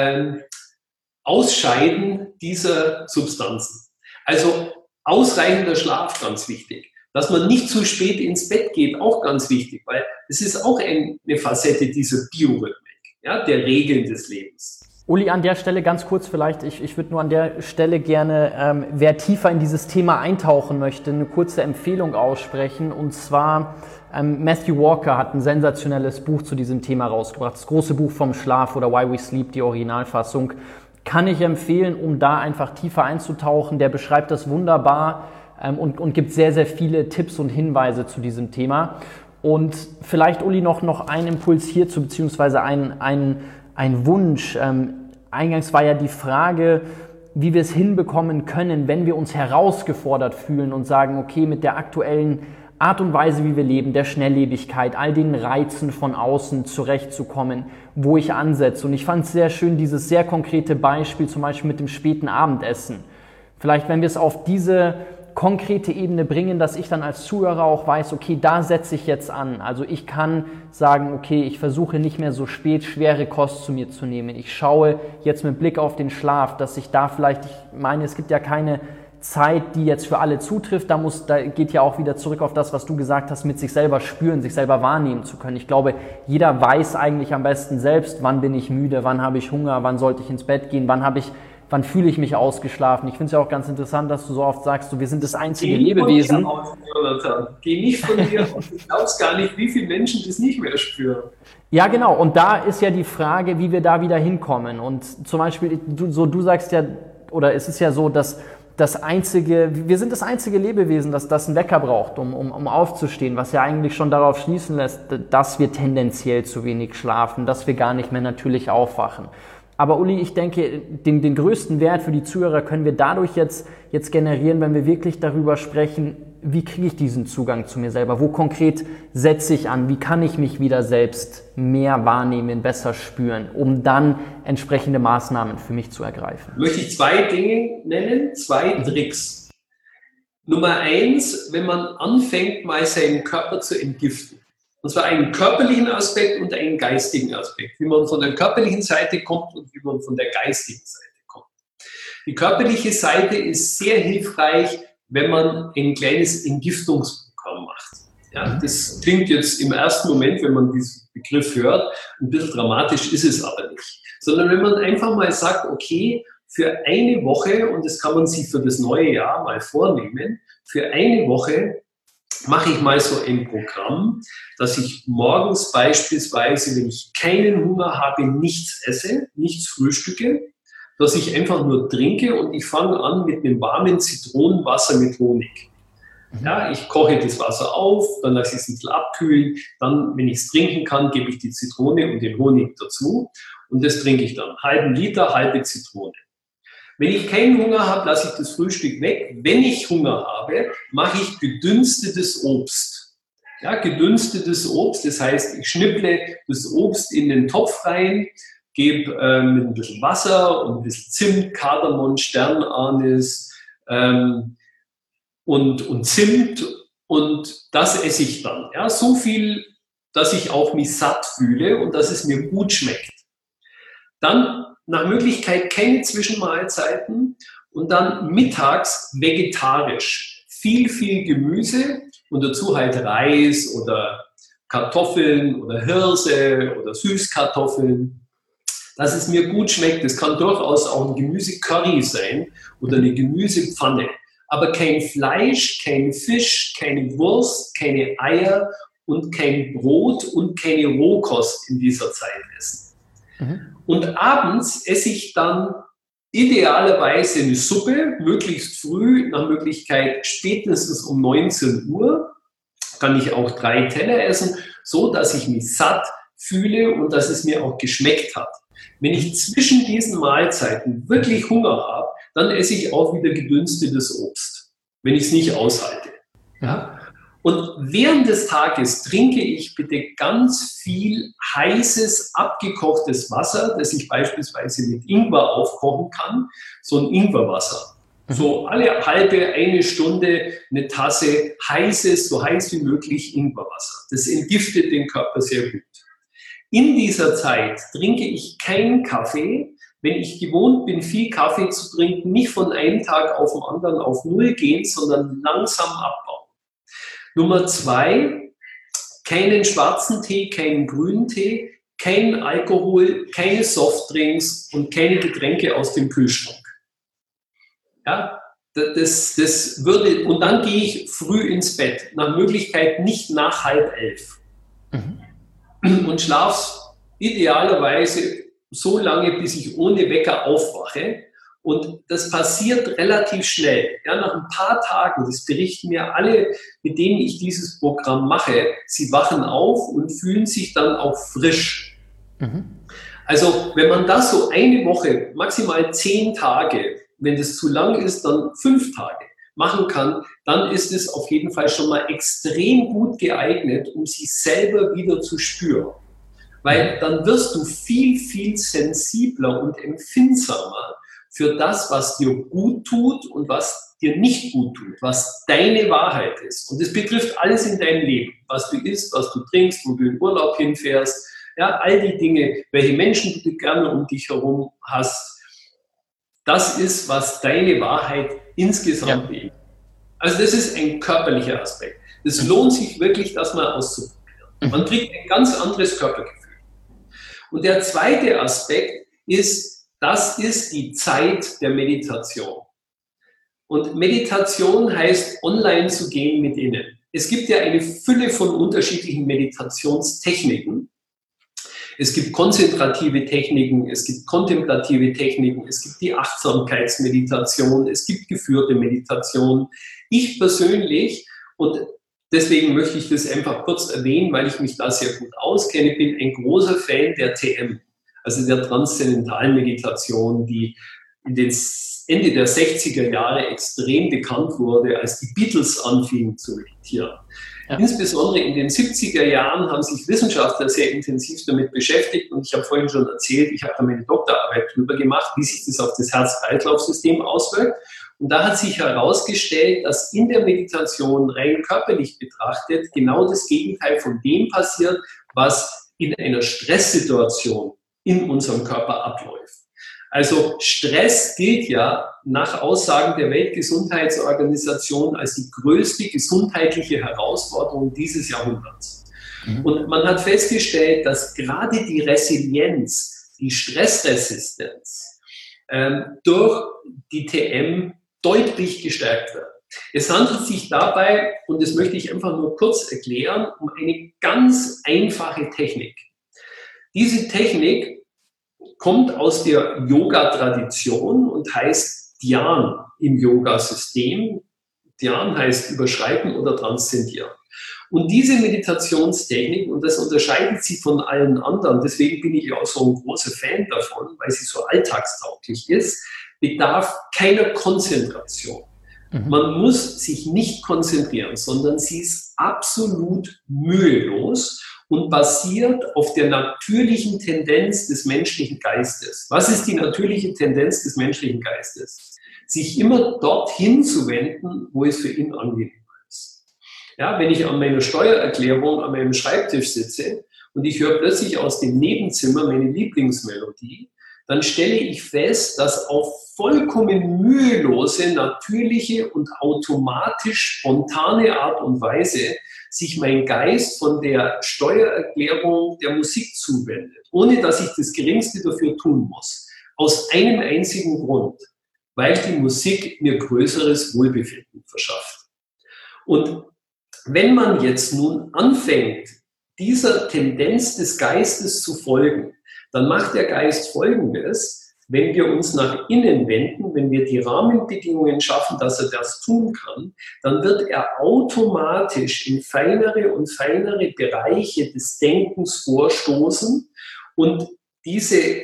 Ausscheiden dieser Substanzen. Also ausreichender Schlaf, ganz wichtig. Dass man nicht zu spät ins Bett geht, auch ganz wichtig, weil es ist auch eine Facette dieser Biorhythmik, ja, der Regeln des Lebens.
Uli, an der Stelle ganz kurz vielleicht, ich würde nur an der Stelle gerne, wer tiefer in dieses Thema eintauchen möchte, eine kurze Empfehlung aussprechen. Und zwar Matthew Walker hat ein sensationelles Buch zu diesem Thema rausgebracht, das große Buch vom Schlaf oder Why We Sleep, die Originalfassung. Kann ich empfehlen, um da einfach tiefer einzutauchen. Der beschreibt das wunderbar und gibt sehr, sehr viele Tipps und Hinweise zu diesem Thema. Und vielleicht, Uli, noch ein Impuls hierzu, beziehungsweise ein Wunsch. Eingangs war ja die Frage, wie wir es hinbekommen können, wenn wir uns herausgefordert fühlen und sagen, okay, mit der aktuellen Art und Weise, wie wir leben, der Schnelllebigkeit, all den Reizen von außen zurechtzukommen, wo ich ansetze. Und ich fand es sehr schön, dieses sehr konkrete Beispiel, zum Beispiel mit dem späten Abendessen. Vielleicht, wenn wir es auf diese konkrete Ebene bringen, dass ich dann als Zuhörer auch weiß, okay, da setze ich jetzt an. Also ich kann sagen, okay, ich versuche nicht mehr so spät schwere Kost zu mir zu nehmen. Ich schaue jetzt mit Blick auf den Schlaf, dass ich da vielleicht, ich meine, es gibt ja keine Zeit, die jetzt für alle zutrifft. Da geht ja auch wieder zurück auf das, was du gesagt hast, mit sich selber spüren, sich selber wahrnehmen zu können. Ich glaube, jeder weiß eigentlich am besten selbst, wann bin ich müde, wann habe ich Hunger, wann sollte ich ins Bett gehen, wann fühle ich mich ausgeschlafen? Ich finde es ja auch ganz interessant, dass du so oft sagst, wir sind das einzige Lebewesen.
Geh nicht von dir aus. Du glaubst gar nicht, wie viele Menschen das nicht mehr spüren.
Ja, genau. Und da ist ja die Frage, wie wir da wieder hinkommen. Und zum Beispiel, du sagst ja, oder es ist ja so, dass wir sind das einzige Lebewesen, das einen Wecker braucht, um aufzustehen, was ja eigentlich schon darauf schließen lässt, dass wir tendenziell zu wenig schlafen, dass wir gar nicht mehr natürlich aufwachen. Aber Uli, ich denke, den größten Wert für die Zuhörer können wir dadurch jetzt generieren, wenn wir wirklich darüber sprechen, wie kriege ich diesen Zugang zu mir selber? Wo konkret setze ich an? Wie kann ich mich wieder selbst mehr wahrnehmen, besser spüren, um dann entsprechende Maßnahmen für mich zu ergreifen?
Möchte ich 2 Dinge nennen, 2 Tricks. Nummer 1, wenn man anfängt, mal seinen Körper zu entgiften. Und zwar einen körperlichen Aspekt und einen geistigen Aspekt. Wie man von der körperlichen Seite kommt und wie man von der geistigen Seite kommt. Die körperliche Seite ist sehr hilfreich, wenn man ein kleines Entgiftungsprogramm macht. Ja, das klingt jetzt im ersten Moment, wenn man diesen Begriff hört, ein bisschen dramatisch, ist es aber nicht. Sondern wenn man einfach mal sagt, okay, für eine Woche, und das kann man sich für das neue Jahr mal vornehmen, für eine Woche mache ich mal so ein Programm, dass ich morgens beispielsweise, wenn ich keinen Hunger habe, nichts esse, nichts frühstücke, dass ich einfach nur trinke und ich fange an mit einem warmen Zitronenwasser mit Honig. Ja, ich koche das Wasser auf, dann lasse ich es ein bisschen abkühlen, dann, wenn ich es trinken kann, gebe ich die Zitrone und den Honig dazu und das trinke ich dann. Einen halben Liter, halbe Zitrone. Wenn ich keinen Hunger habe, lasse ich das Frühstück weg. Wenn ich Hunger habe, mache ich gedünstetes Obst. Ja, gedünstetes Obst, das heißt, ich schnipple das Obst in den Topf rein, gebe mit ein bisschen Wasser und ein bisschen Zimt, Kardamom, Sternanis und Zimt und das esse ich dann. Ja, so viel, dass ich auch mich satt fühle und dass es mir gut schmeckt. Dann nach Möglichkeit keine Zwischenmahlzeiten und dann mittags vegetarisch. Viel Gemüse und dazu halt Reis oder Kartoffeln oder Hirse oder Süßkartoffeln. Dass es mir gut schmeckt, das kann durchaus auch ein Gemüsecurry sein oder eine Gemüsepfanne. Aber kein Fleisch, kein Fisch, keine Wurst, keine Eier und kein Brot und keine Rohkost in dieser Zeit essen. Und abends esse ich dann idealerweise eine Suppe, möglichst früh, nach Möglichkeit spätestens um 19 Uhr. Kann ich auch 3 Teller essen, so dass ich mich satt fühle und dass es mir auch geschmeckt hat. Wenn ich zwischen diesen Mahlzeiten wirklich Hunger habe, dann esse ich auch wieder gedünstetes Obst, wenn ich es nicht aushalte. Ja? Und während des Tages trinke ich bitte ganz viel heißes, abgekochtes Wasser, das ich beispielsweise mit Ingwer aufkochen kann, so ein Ingwerwasser. So alle eine Stunde eine Tasse heißes, so heiß wie möglich Ingwerwasser. Das entgiftet den Körper sehr gut. In dieser Zeit trinke ich keinen Kaffee. Wenn ich gewohnt bin, viel Kaffee zu trinken, nicht von einem Tag auf den anderen auf Null gehen, sondern langsam abbauen. Nummer 2, keinen schwarzen Tee, keinen grünen Tee, kein Alkohol, keine Softdrinks und keine Getränke aus dem Kühlschrank. Ja, das würde, und dann gehe ich früh ins Bett, nach Möglichkeit nicht nach 10:30. Und schlafe idealerweise so lange, bis ich ohne Wecker aufwache. Und das passiert relativ schnell. Ja, nach ein paar Tagen, das berichten mir alle, mit denen ich dieses Programm mache, sie wachen auf und fühlen sich dann auch frisch. Also wenn man das so eine Woche, maximal 10 Tage, wenn das zu lang ist, dann 5 Tage machen kann, dann ist es auf jeden Fall schon mal extrem gut geeignet, um sich selber wieder zu spüren. Weil dann wirst du viel sensibler und empfindsamer für das, was dir gut tut und was dir nicht gut tut, was deine Wahrheit ist. Und das betrifft alles in deinem Leben, was du isst, was du trinkst, wo du in Urlaub hinfährst, ja, all die Dinge, welche Menschen du gerne um dich herum hast. Das ist, was deine Wahrheit insgesamt ist. Also das ist ein körperlicher Aspekt. Es lohnt sich wirklich, das mal auszuprobieren. Man kriegt ein ganz anderes Körpergefühl. Und der zweite Aspekt ist, das ist die Zeit der Meditation. Und Meditation heißt, online zu gehen mit innen. Es gibt ja eine Fülle von unterschiedlichen Meditationstechniken. Es gibt konzentrative Techniken, es gibt kontemplative Techniken, es gibt die Achtsamkeitsmeditation, es gibt geführte Meditation. Ich persönlich, und deswegen möchte ich das einfach kurz erwähnen, weil ich mich da sehr gut auskenne, bin ein großer Fan der TM, also der transzendentalen Meditation, die in den Ende der 60er Jahre extrem bekannt wurde, als die Beatles anfingen zu meditieren. Ja. Insbesondere in den 70er Jahren haben sich Wissenschaftler sehr intensiv damit beschäftigt und ich habe vorhin schon erzählt, ich habe da meine Doktorarbeit drüber gemacht, wie sich das auf das Herz-Kreislauf-System auswirkt. Und da hat sich herausgestellt, dass in der Meditation rein körperlich betrachtet genau das Gegenteil von dem passiert, was in einer Stresssituation in unserem Körper abläuft. Also Stress gilt ja nach Aussagen der Weltgesundheitsorganisation als die größte gesundheitliche Herausforderung dieses Jahrhunderts. Und man hat festgestellt, dass gerade die Resilienz, die Stressresistenz durch die TM deutlich gestärkt wird. Es handelt sich dabei, und das möchte ich einfach nur kurz erklären, um eine ganz einfache Technik. Diese Technik kommt aus der Yoga-Tradition und heißt Dhyan im Yoga-System. Dhyan heißt überschreiten oder transzendieren. Und diese Meditationstechnik, und das unterscheidet sie von allen anderen, deswegen bin ich auch so ein großer Fan davon, weil sie so alltagstauglich ist, bedarf keiner Konzentration. Man muss sich nicht konzentrieren, sondern sie ist absolut mühelos und basiert auf der natürlichen Tendenz des menschlichen Geistes. Was ist die natürliche Tendenz des menschlichen Geistes? Sich immer dorthin zu wenden, wo es für ihn angenehm ist. Ja, wenn ich an meiner Steuererklärung an meinem Schreibtisch sitze und ich höre plötzlich aus dem Nebenzimmer meine Lieblingsmelodie, dann stelle ich fest, dass auf vollkommen mühelose, natürliche und automatisch spontane Art und Weise sich mein Geist von der Steuererklärung der Musik zuwendet, ohne dass ich das Geringste dafür tun muss. Aus einem einzigen Grund, weil die Musik mir größeres Wohlbefinden verschafft. Und wenn man jetzt nun anfängt, dieser Tendenz des Geistes zu folgen, dann macht der Geist Folgendes: Wenn wir uns nach innen wenden, wenn wir die Rahmenbedingungen schaffen, dass er das tun kann, dann wird er automatisch in feinere und feinere Bereiche des Denkens vorstoßen und diese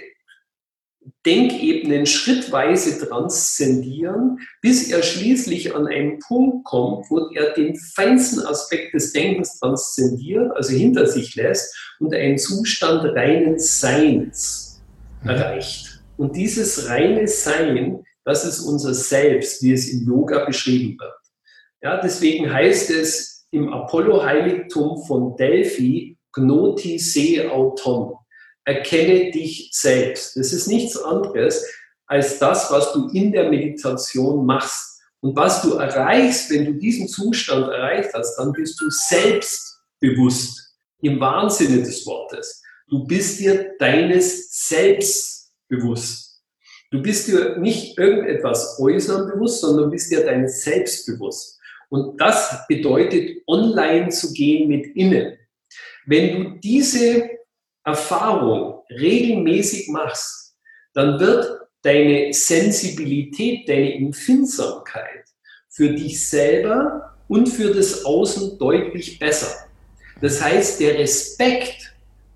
Denkebenen schrittweise transzendieren, bis er schließlich an einen Punkt kommt, wo er den feinsten Aspekt des Denkens transzendiert, also hinter sich lässt und einen Zustand reinen Seins erreicht. Und dieses reine Sein, das ist unser Selbst, wie es im Yoga beschrieben wird. Ja, deswegen heißt es im Apollo-Heiligtum von Delphi, Gnoti se auton. Erkenne dich selbst. Das ist nichts anderes als das, was du in der Meditation machst. Und was du erreichst, wenn du diesen Zustand erreicht hast, dann bist du selbstbewusst, im wahren Sinne des Wortes. Du bist dir deines Selbst bewusst. Du bist dir nicht irgendetwas äußern bewusst, sondern bist dir deines Selbst bewusst. Und das bedeutet, online zu gehen mit innen. Wenn du diese Erfahrung regelmäßig machst, dann wird deine Sensibilität, deine Empfindsamkeit für dich selber und für das Außen deutlich besser. Das heißt, der Respekt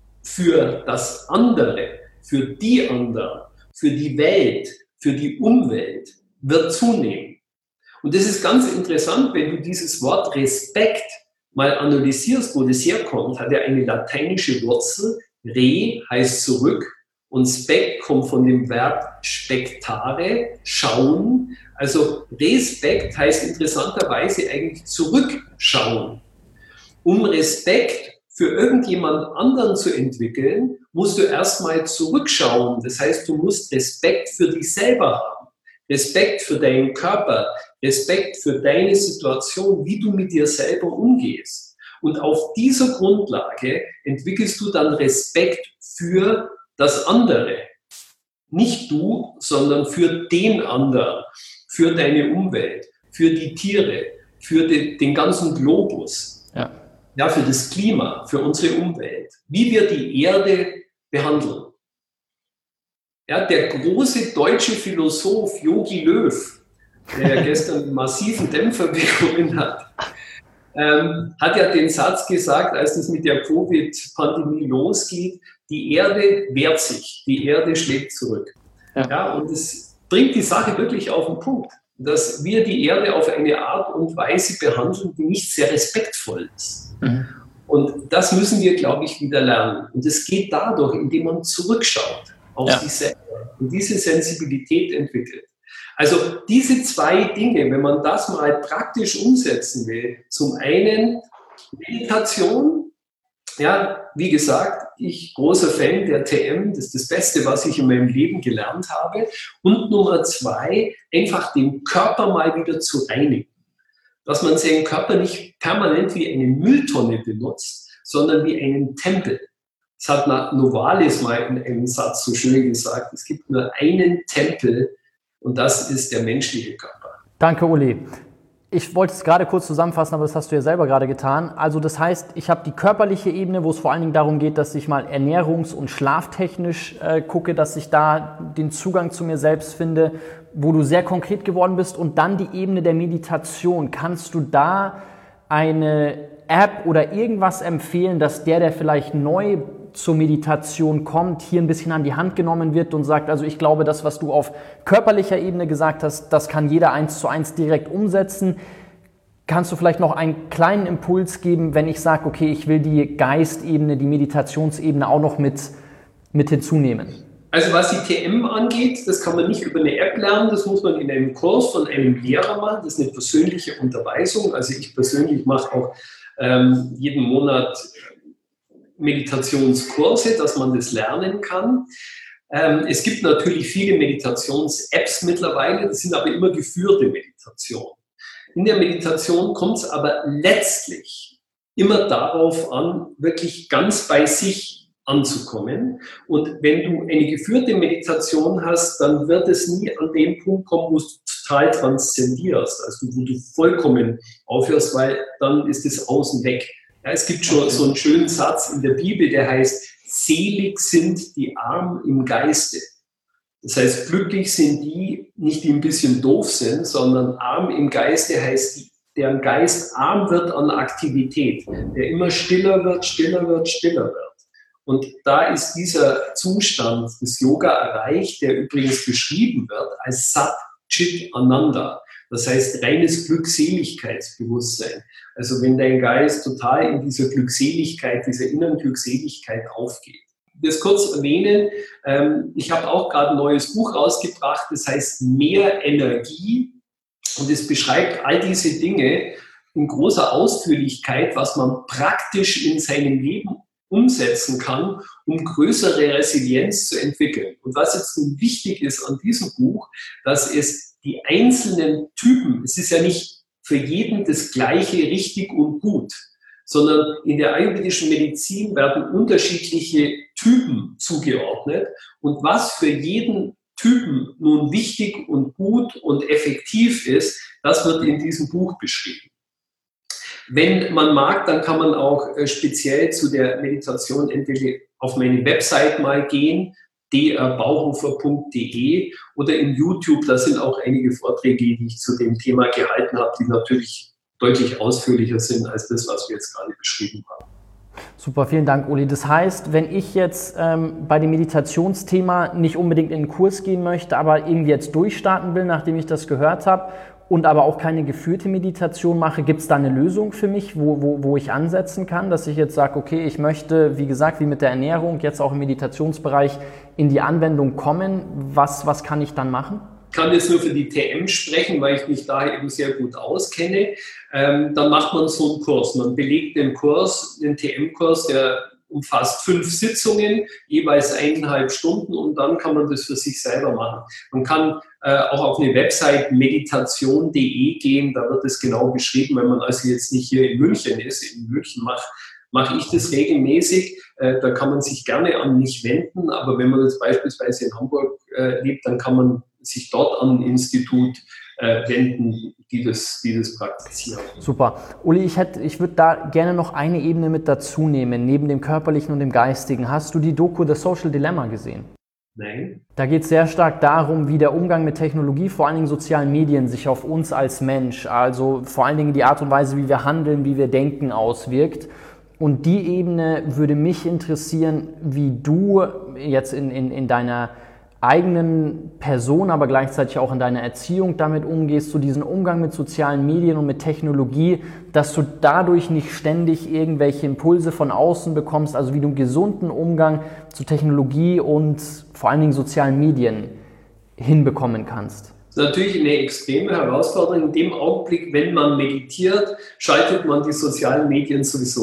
für das andere, für die anderen, für die Welt, für die Umwelt wird zunehmen. Und das ist ganz interessant, wenn du dieses Wort Respekt mal analysierst, wo das herkommt, hat ja eine lateinische Wurzel. Re heißt zurück und spect kommt von dem Verb spectare, schauen. Also Respekt heißt interessanterweise eigentlich zurückschauen. Um Respekt für irgendjemand anderen zu entwickeln, musst du erstmal zurückschauen. Das heißt, du musst Respekt für dich selber haben, Respekt für deinen Körper, Respekt für deine Situation, wie du mit dir selber umgehst. Und auf dieser Grundlage entwickelst du dann Respekt für das andere. Nicht du, sondern für den anderen, für deine Umwelt, für die Tiere, für den ganzen Globus, ja, für das Klima, für unsere Umwelt, wie wir die Erde behandeln. Ja, der große deutsche Philosoph Jogi Löw, der ja gestern einen massiven Dämpfer bekommen hat, hat ja den Satz gesagt, als es mit der Covid-Pandemie losgeht, die Erde wehrt sich, die Erde schlägt zurück. Ja, und es bringt die Sache wirklich auf den Punkt, dass wir die Erde auf eine Art und Weise behandeln, die nicht sehr respektvoll ist. Und das müssen wir, glaube ich, wieder lernen. Und es geht dadurch, indem man zurückschaut auf sich selber und diese Sensibilität entwickelt. Also diese zwei Dinge, wenn man das mal praktisch umsetzen will, zum einen Meditation, Ja, wie gesagt, ich großer Fan der TM, das ist das Beste, was ich in meinem Leben gelernt habe. Und Nummer 2, einfach den Körper mal wieder zu reinigen. Dass man seinen Körper nicht permanent wie eine Mülltonne benutzt, sondern wie einen Tempel. Das hat Novalis mal in einem Satz so schön gesagt, es gibt nur einen Tempel und das ist der menschliche Körper.
Danke, Uli. Ich wollte es gerade kurz zusammenfassen, aber das hast du ja selber gerade getan. Also das heißt, ich habe die körperliche Ebene, wo es vor allen Dingen darum geht, dass ich mal ernährungs- und schlaftechnisch gucke, dass ich da den Zugang zu mir selbst finde, wo du sehr konkret geworden bist. Und dann die Ebene der Meditation. Kannst du da eine App oder irgendwas empfehlen, dass der vielleicht neu zur Meditation kommt, hier ein bisschen an die Hand genommen wird und sagt, also ich glaube, das, was du auf körperlicher Ebene gesagt hast, das kann jeder 1:1 direkt umsetzen. Kannst du vielleicht noch einen kleinen Impuls geben, wenn ich sage, okay, ich will die Geistebene, die Meditationsebene auch noch mit hinzunehmen?
Also was die TM angeht, das kann man nicht über eine App lernen, das muss man in einem Kurs von einem Lehrer machen, das ist eine persönliche Unterweisung. Also ich persönlich mache auch jeden Monat Meditationskurse, dass man das lernen kann. Es gibt natürlich viele Meditations-Apps mittlerweile, das sind aber immer geführte Meditationen. In der Meditation kommt es aber letztlich immer darauf an, wirklich ganz bei sich anzukommen. Und wenn du eine geführte Meditation hast, dann wird es nie an den Punkt kommen, wo du total transzendierst, also wo du vollkommen aufhörst, weil dann ist das Außen weg. Ja, es gibt schon so einen schönen Satz in der Bibel, der heißt, selig sind die Armen im Geiste. Das heißt, glücklich sind die, nicht die ein bisschen doof sind, sondern arm im Geiste heißt, deren Geist arm wird an Aktivität, der immer stiller wird, stiller wird, stiller wird. Und da ist dieser Zustand des Yoga erreicht, der übrigens beschrieben wird als Sat Chit Ananda. Das heißt reines Glückseligkeitsbewusstsein. Also wenn dein Geist total in dieser Glückseligkeit, dieser inneren Glückseligkeit aufgeht. Das kurz erwähnen, ich habe auch gerade ein neues Buch rausgebracht, das heißt Mehr Energie. Und es beschreibt all diese Dinge in großer Ausführlichkeit, was man praktisch in seinem Leben umsetzen kann, um größere Resilienz zu entwickeln. Und was jetzt nun wichtig ist an diesem Buch, dass es die einzelnen Typen, es ist ja nicht für jeden das Gleiche richtig und gut, sondern in der ayurvedischen Medizin werden unterschiedliche Typen zugeordnet und was für jeden Typen nun wichtig und gut und effektiv ist, das wird in diesem Buch beschrieben. Wenn man mag, dann kann man auch speziell zu der Meditation entweder auf meine Website mal gehen, drbauhofer.de, oder in YouTube, da sind auch einige Vorträge, die ich zu dem Thema gehalten habe, die natürlich deutlich ausführlicher sind als das, was wir jetzt gerade beschrieben haben.
Super, vielen Dank, Uli. Das heißt, wenn ich jetzt bei dem Meditationsthema nicht unbedingt in den Kurs gehen möchte, aber irgendwie jetzt durchstarten will, nachdem ich das gehört habe, und aber auch keine geführte Meditation mache, gibt es da eine Lösung für mich, wo ich ansetzen kann, dass ich jetzt sage, okay, ich möchte, wie gesagt, wie mit der Ernährung, jetzt auch im Meditationsbereich in die Anwendung kommen. Was kann ich dann machen?
Ich kann jetzt nur für die TM sprechen, weil ich mich da eben sehr gut auskenne. Dann macht man so einen Kurs. Man belegt den Kurs, den TM-Kurs, der umfasst 5 Sitzungen, jeweils 1,5 Stunden, und dann kann man das für sich selber machen. Man kann auch auf eine Website meditation.de gehen, da wird es genau beschrieben, wenn man also jetzt nicht hier in München ist. In München mache ich das regelmäßig, da kann man sich gerne an mich wenden, aber wenn man jetzt beispielsweise in Hamburg lebt, dann kann man sich dort an ein Institut wenden, die das praktizieren.
Super. Uli, ich würde da gerne noch eine Ebene mit dazu nehmen, neben dem Körperlichen und dem Geistigen. Hast du die Doku The Social Dilemma gesehen?
Nein.
Da geht es sehr stark darum, wie der Umgang mit Technologie, vor allen Dingen sozialen Medien, sich auf uns als Mensch, also vor allen Dingen die Art und Weise, wie wir handeln, wie wir denken, auswirkt. Und die Ebene würde mich interessieren, wie du jetzt in deiner eigenen Person, aber gleichzeitig auch in deiner Erziehung damit umgehst, so diesen Umgang mit sozialen Medien und mit Technologie, dass du dadurch nicht ständig irgendwelche Impulse von außen bekommst, also wie du einen gesunden Umgang zu Technologie und vor allen Dingen sozialen Medien hinbekommen kannst.
Das ist natürlich eine extreme Herausforderung. In dem Augenblick, wenn man meditiert, schaltet man die sozialen Medien sowieso ab.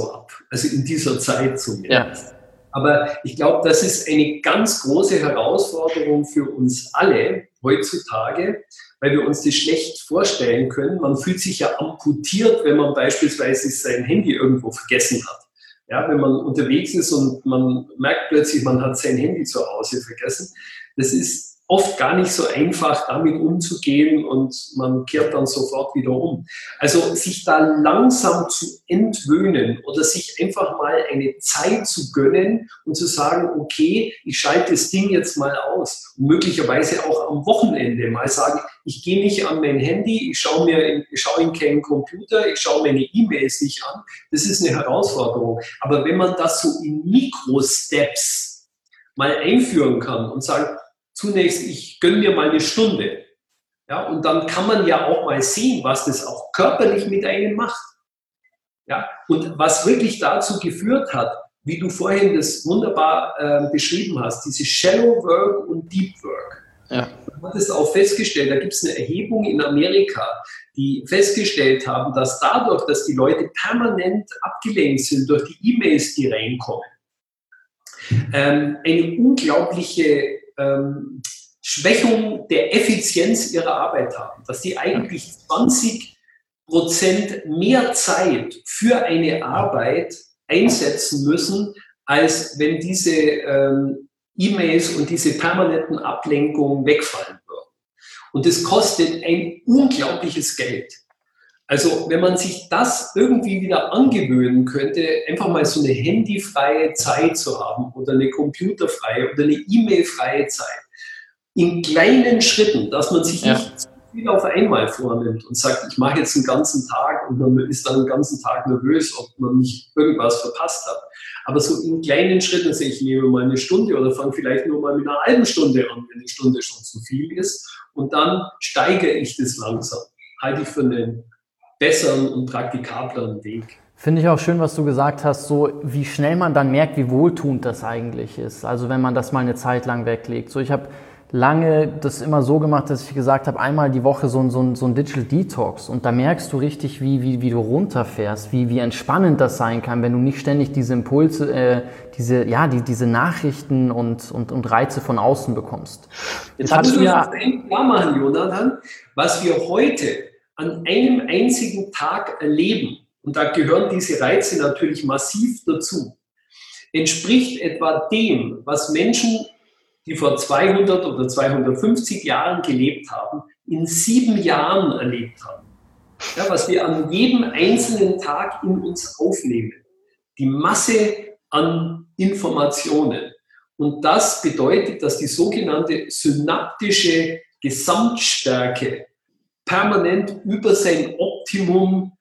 Also in dieser Zeit zumindest.
Ja.
Aber ich glaube, das ist eine ganz große Herausforderung für uns alle heutzutage, weil wir uns das schlecht vorstellen können. Man fühlt sich ja amputiert, wenn man beispielsweise sein Handy irgendwo vergessen hat. Ja, wenn man unterwegs ist und man merkt plötzlich, man hat sein Handy zu Hause vergessen. Das ist oft gar nicht so einfach, damit umzugehen und man kehrt dann sofort wieder um. Also sich da langsam zu entwöhnen oder sich einfach mal eine Zeit zu gönnen und zu sagen, okay, ich schalte das Ding jetzt mal aus. Und möglicherweise auch am Wochenende mal sagen, ich gehe nicht an mein Handy, ich schaue in keinen Computer, ich schaue meine E-Mails nicht an. Das ist eine Herausforderung. Aber wenn man das so in Mikro-Steps mal einführen kann und sagen, zunächst, ich gönne mir mal eine Stunde. Ja, und dann kann man ja auch mal sehen, was das auch körperlich mit einem macht. Ja, und was wirklich dazu geführt hat, wie du vorhin das wunderbar beschrieben hast, diese Shallow Work und Deep Work. Ja. Man hat es auch festgestellt, da gibt es eine Erhebung in Amerika, die festgestellt haben, dass dadurch, dass die Leute permanent abgelenkt sind durch die E-Mails, die reinkommen, eine unglaubliche Schwächung der Effizienz ihrer Arbeit haben, dass die eigentlich 20% mehr Zeit für eine Arbeit einsetzen müssen, als wenn diese E-Mails und diese permanenten Ablenkungen wegfallen würden. Und das kostet ein unglaubliches Geld. Also wenn man sich das irgendwie wieder angewöhnen könnte, einfach mal so eine handyfreie Zeit zu haben oder eine computerfreie oder eine E-Mail-freie Zeit, in kleinen Schritten, dass man sich nicht zu viel auf einmal vornimmt und sagt, ich mache jetzt den ganzen Tag und man ist dann den ganzen Tag nervös, ob man nicht irgendwas verpasst hat. Aber so in kleinen Schritten, also ich nehme mal eine Stunde oder fange vielleicht nur mal mit einer halben Stunde an, wenn eine Stunde schon zu viel ist, und dann steigere ich das langsam, halte ich für einen besseren und praktikableren Weg.
Finde ich auch schön, was du gesagt hast, so wie schnell man dann merkt, wie wohltuend das eigentlich ist. Also wenn man das mal eine Zeit lang weglegt. So, ich habe lange das immer so gemacht, dass ich gesagt habe, einmal die Woche so ein Digital Detox. Und da merkst du richtig, wie du runterfährst, wie entspannend das sein kann, wenn du nicht ständig diese Impulse, diese Nachrichten und Reize von außen bekommst.
Jetzt hast du ja klar machen, Jonathan, was wir heute an einem einzigen Tag erleben, und da gehören diese Reize natürlich massiv dazu, entspricht etwa dem, was Menschen, die vor 200 oder 250 Jahren gelebt haben, in 7 Jahren erlebt haben. Ja, was wir an jedem einzelnen Tag in uns aufnehmen. Die Masse an Informationen. Und das bedeutet, dass die sogenannte synaptische Gesamtstärke permanent über sein Optimum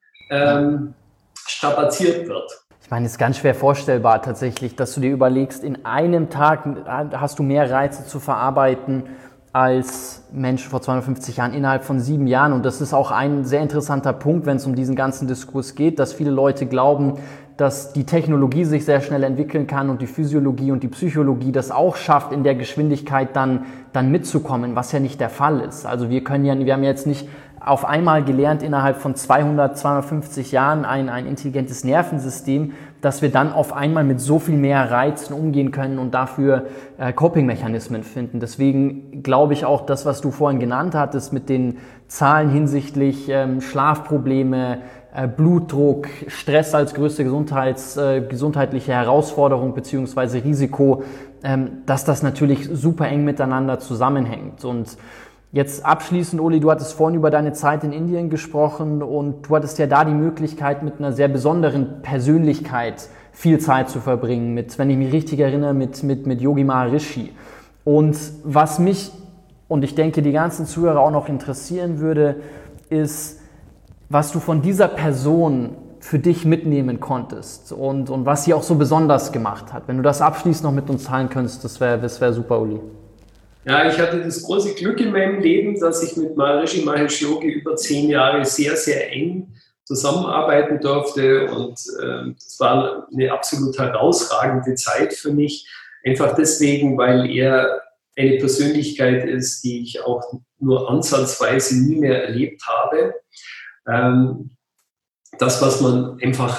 strapaziert wird.
Ich meine, es ist ganz schwer vorstellbar tatsächlich, dass du dir überlegst, in einem Tag hast du mehr Reize zu verarbeiten als Menschen vor 250 Jahren innerhalb von 7 Jahren. Und das ist auch ein sehr interessanter Punkt, wenn es um diesen ganzen Diskurs geht, dass viele Leute glauben, dass die Technologie sich sehr schnell entwickeln kann und die Physiologie und die Psychologie das auch schafft, in der Geschwindigkeit dann mitzukommen, was ja nicht der Fall ist. Also wir haben jetzt nicht auf einmal gelernt, innerhalb von 250 Jahren ein intelligentes Nervensystem, dass wir dann auf einmal mit so viel mehr Reizen umgehen können und dafür Coping-Mechanismen finden. Deswegen glaube ich auch, das, was du vorhin genannt hattest, mit den Zahlen hinsichtlich Schlafprobleme, Blutdruck, Stress als größte gesundheitliche Herausforderung bzw. Risiko, dass das natürlich super eng miteinander zusammenhängt. Und jetzt abschließend, Uli, du hattest vorhin über deine Zeit in Indien gesprochen und du hattest ja da die Möglichkeit, mit einer sehr besonderen Persönlichkeit viel Zeit zu verbringen, wenn ich mich richtig erinnere, mit Yogi Maharishi. Und was mich und ich denke, die ganzen Zuhörer auch noch interessieren würde, ist, was du von dieser Person für dich mitnehmen konntest und was sie auch so besonders gemacht hat. Wenn du das abschließend noch mit uns teilen könntest, das wär super, Uli.
Ja, ich hatte das große Glück in meinem Leben, dass ich mit Maharishi Mahesh Yogi über 10 Jahre sehr, sehr eng zusammenarbeiten durfte und es war eine absolut herausragende Zeit für mich. Einfach deswegen, weil er eine Persönlichkeit ist, die ich auch nur ansatzweise nie mehr erlebt habe. Das, was man einfach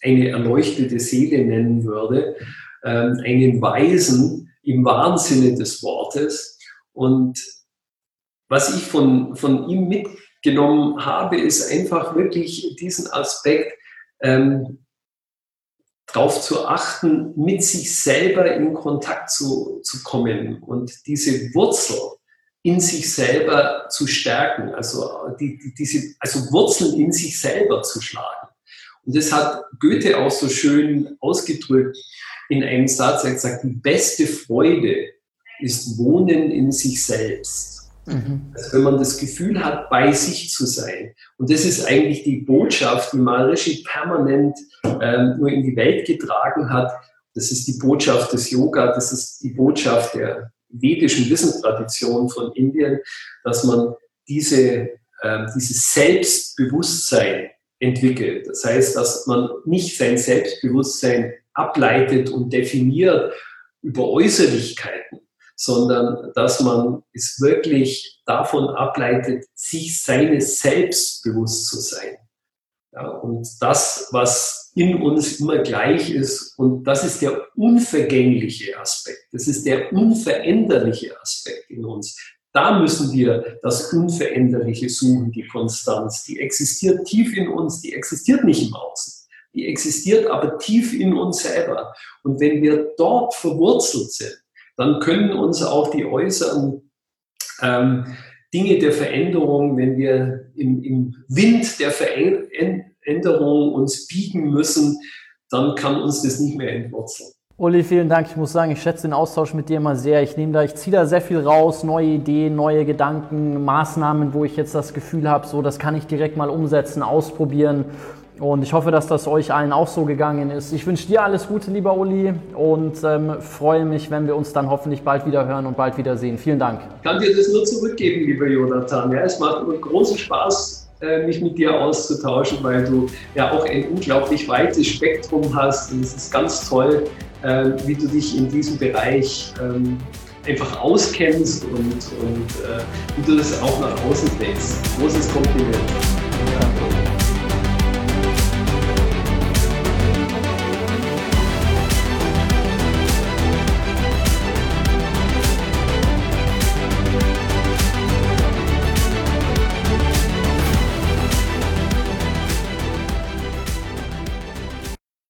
eine erleuchtete Seele nennen würde, einen Weisen im wahren Sinne des Wortes. Und was ich von ihm mitgenommen habe, ist einfach wirklich diesen Aspekt, darauf zu achten, mit sich selber in Kontakt zu kommen und diese Wurzel in sich selber zu stärken, also diese Wurzeln in sich selber zu schlagen. Und das hat Goethe auch so schön ausgedrückt in einem Satz. Er hat gesagt, die beste Freude ist Wohnen in sich selbst. Also wenn man das Gefühl hat, bei sich zu sein. Und das ist eigentlich die Botschaft, die Maharishi permanent nur in die Welt getragen hat. Das ist die Botschaft des Yoga, das ist die Botschaft der vedischen Wissenstradition von Indien, dass man dieses Selbstbewusstsein entwickelt. Das heißt, dass man nicht sein Selbstbewusstsein ableitet und definiert über Äußerlichkeiten, sondern dass man es wirklich davon ableitet, sich seines Selbst bewusst zu sein. Ja, und das, was in uns immer gleich ist, und das ist der unvergängliche Aspekt, das ist der unveränderliche Aspekt in uns. Da müssen wir das Unveränderliche suchen, die Konstanz. Die existiert tief in uns, die existiert nicht im Außen. Die existiert aber tief in uns selber. Und wenn wir dort verwurzelt sind, dann können uns auch die äußeren Dinge der Veränderung, wenn wir im Wind der Veränderung uns biegen müssen, dann kann uns das nicht mehr entwurzeln.
Uli, vielen Dank. Ich muss sagen, ich schätze den Austausch mit dir immer sehr. Ich ziehe da sehr viel raus, neue Ideen, neue Gedanken, Maßnahmen, wo ich jetzt das Gefühl habe, so, das kann ich direkt mal umsetzen, ausprobieren. Und ich hoffe, dass das euch allen auch so gegangen ist. Ich wünsche dir alles Gute, lieber Uli, und freue mich, wenn wir uns dann hoffentlich bald wieder hören und bald wieder sehen. Vielen Dank.
Ich kann dir das nur zurückgeben, lieber Jonathan. Ja, es macht großen Spaß, mich mit dir auszutauschen, weil du ja auch ein unglaublich weites Spektrum hast. Und es ist ganz toll, wie du dich in diesem Bereich einfach auskennst und wie du das auch nach außen trägst. Großes Kompliment.
Ja.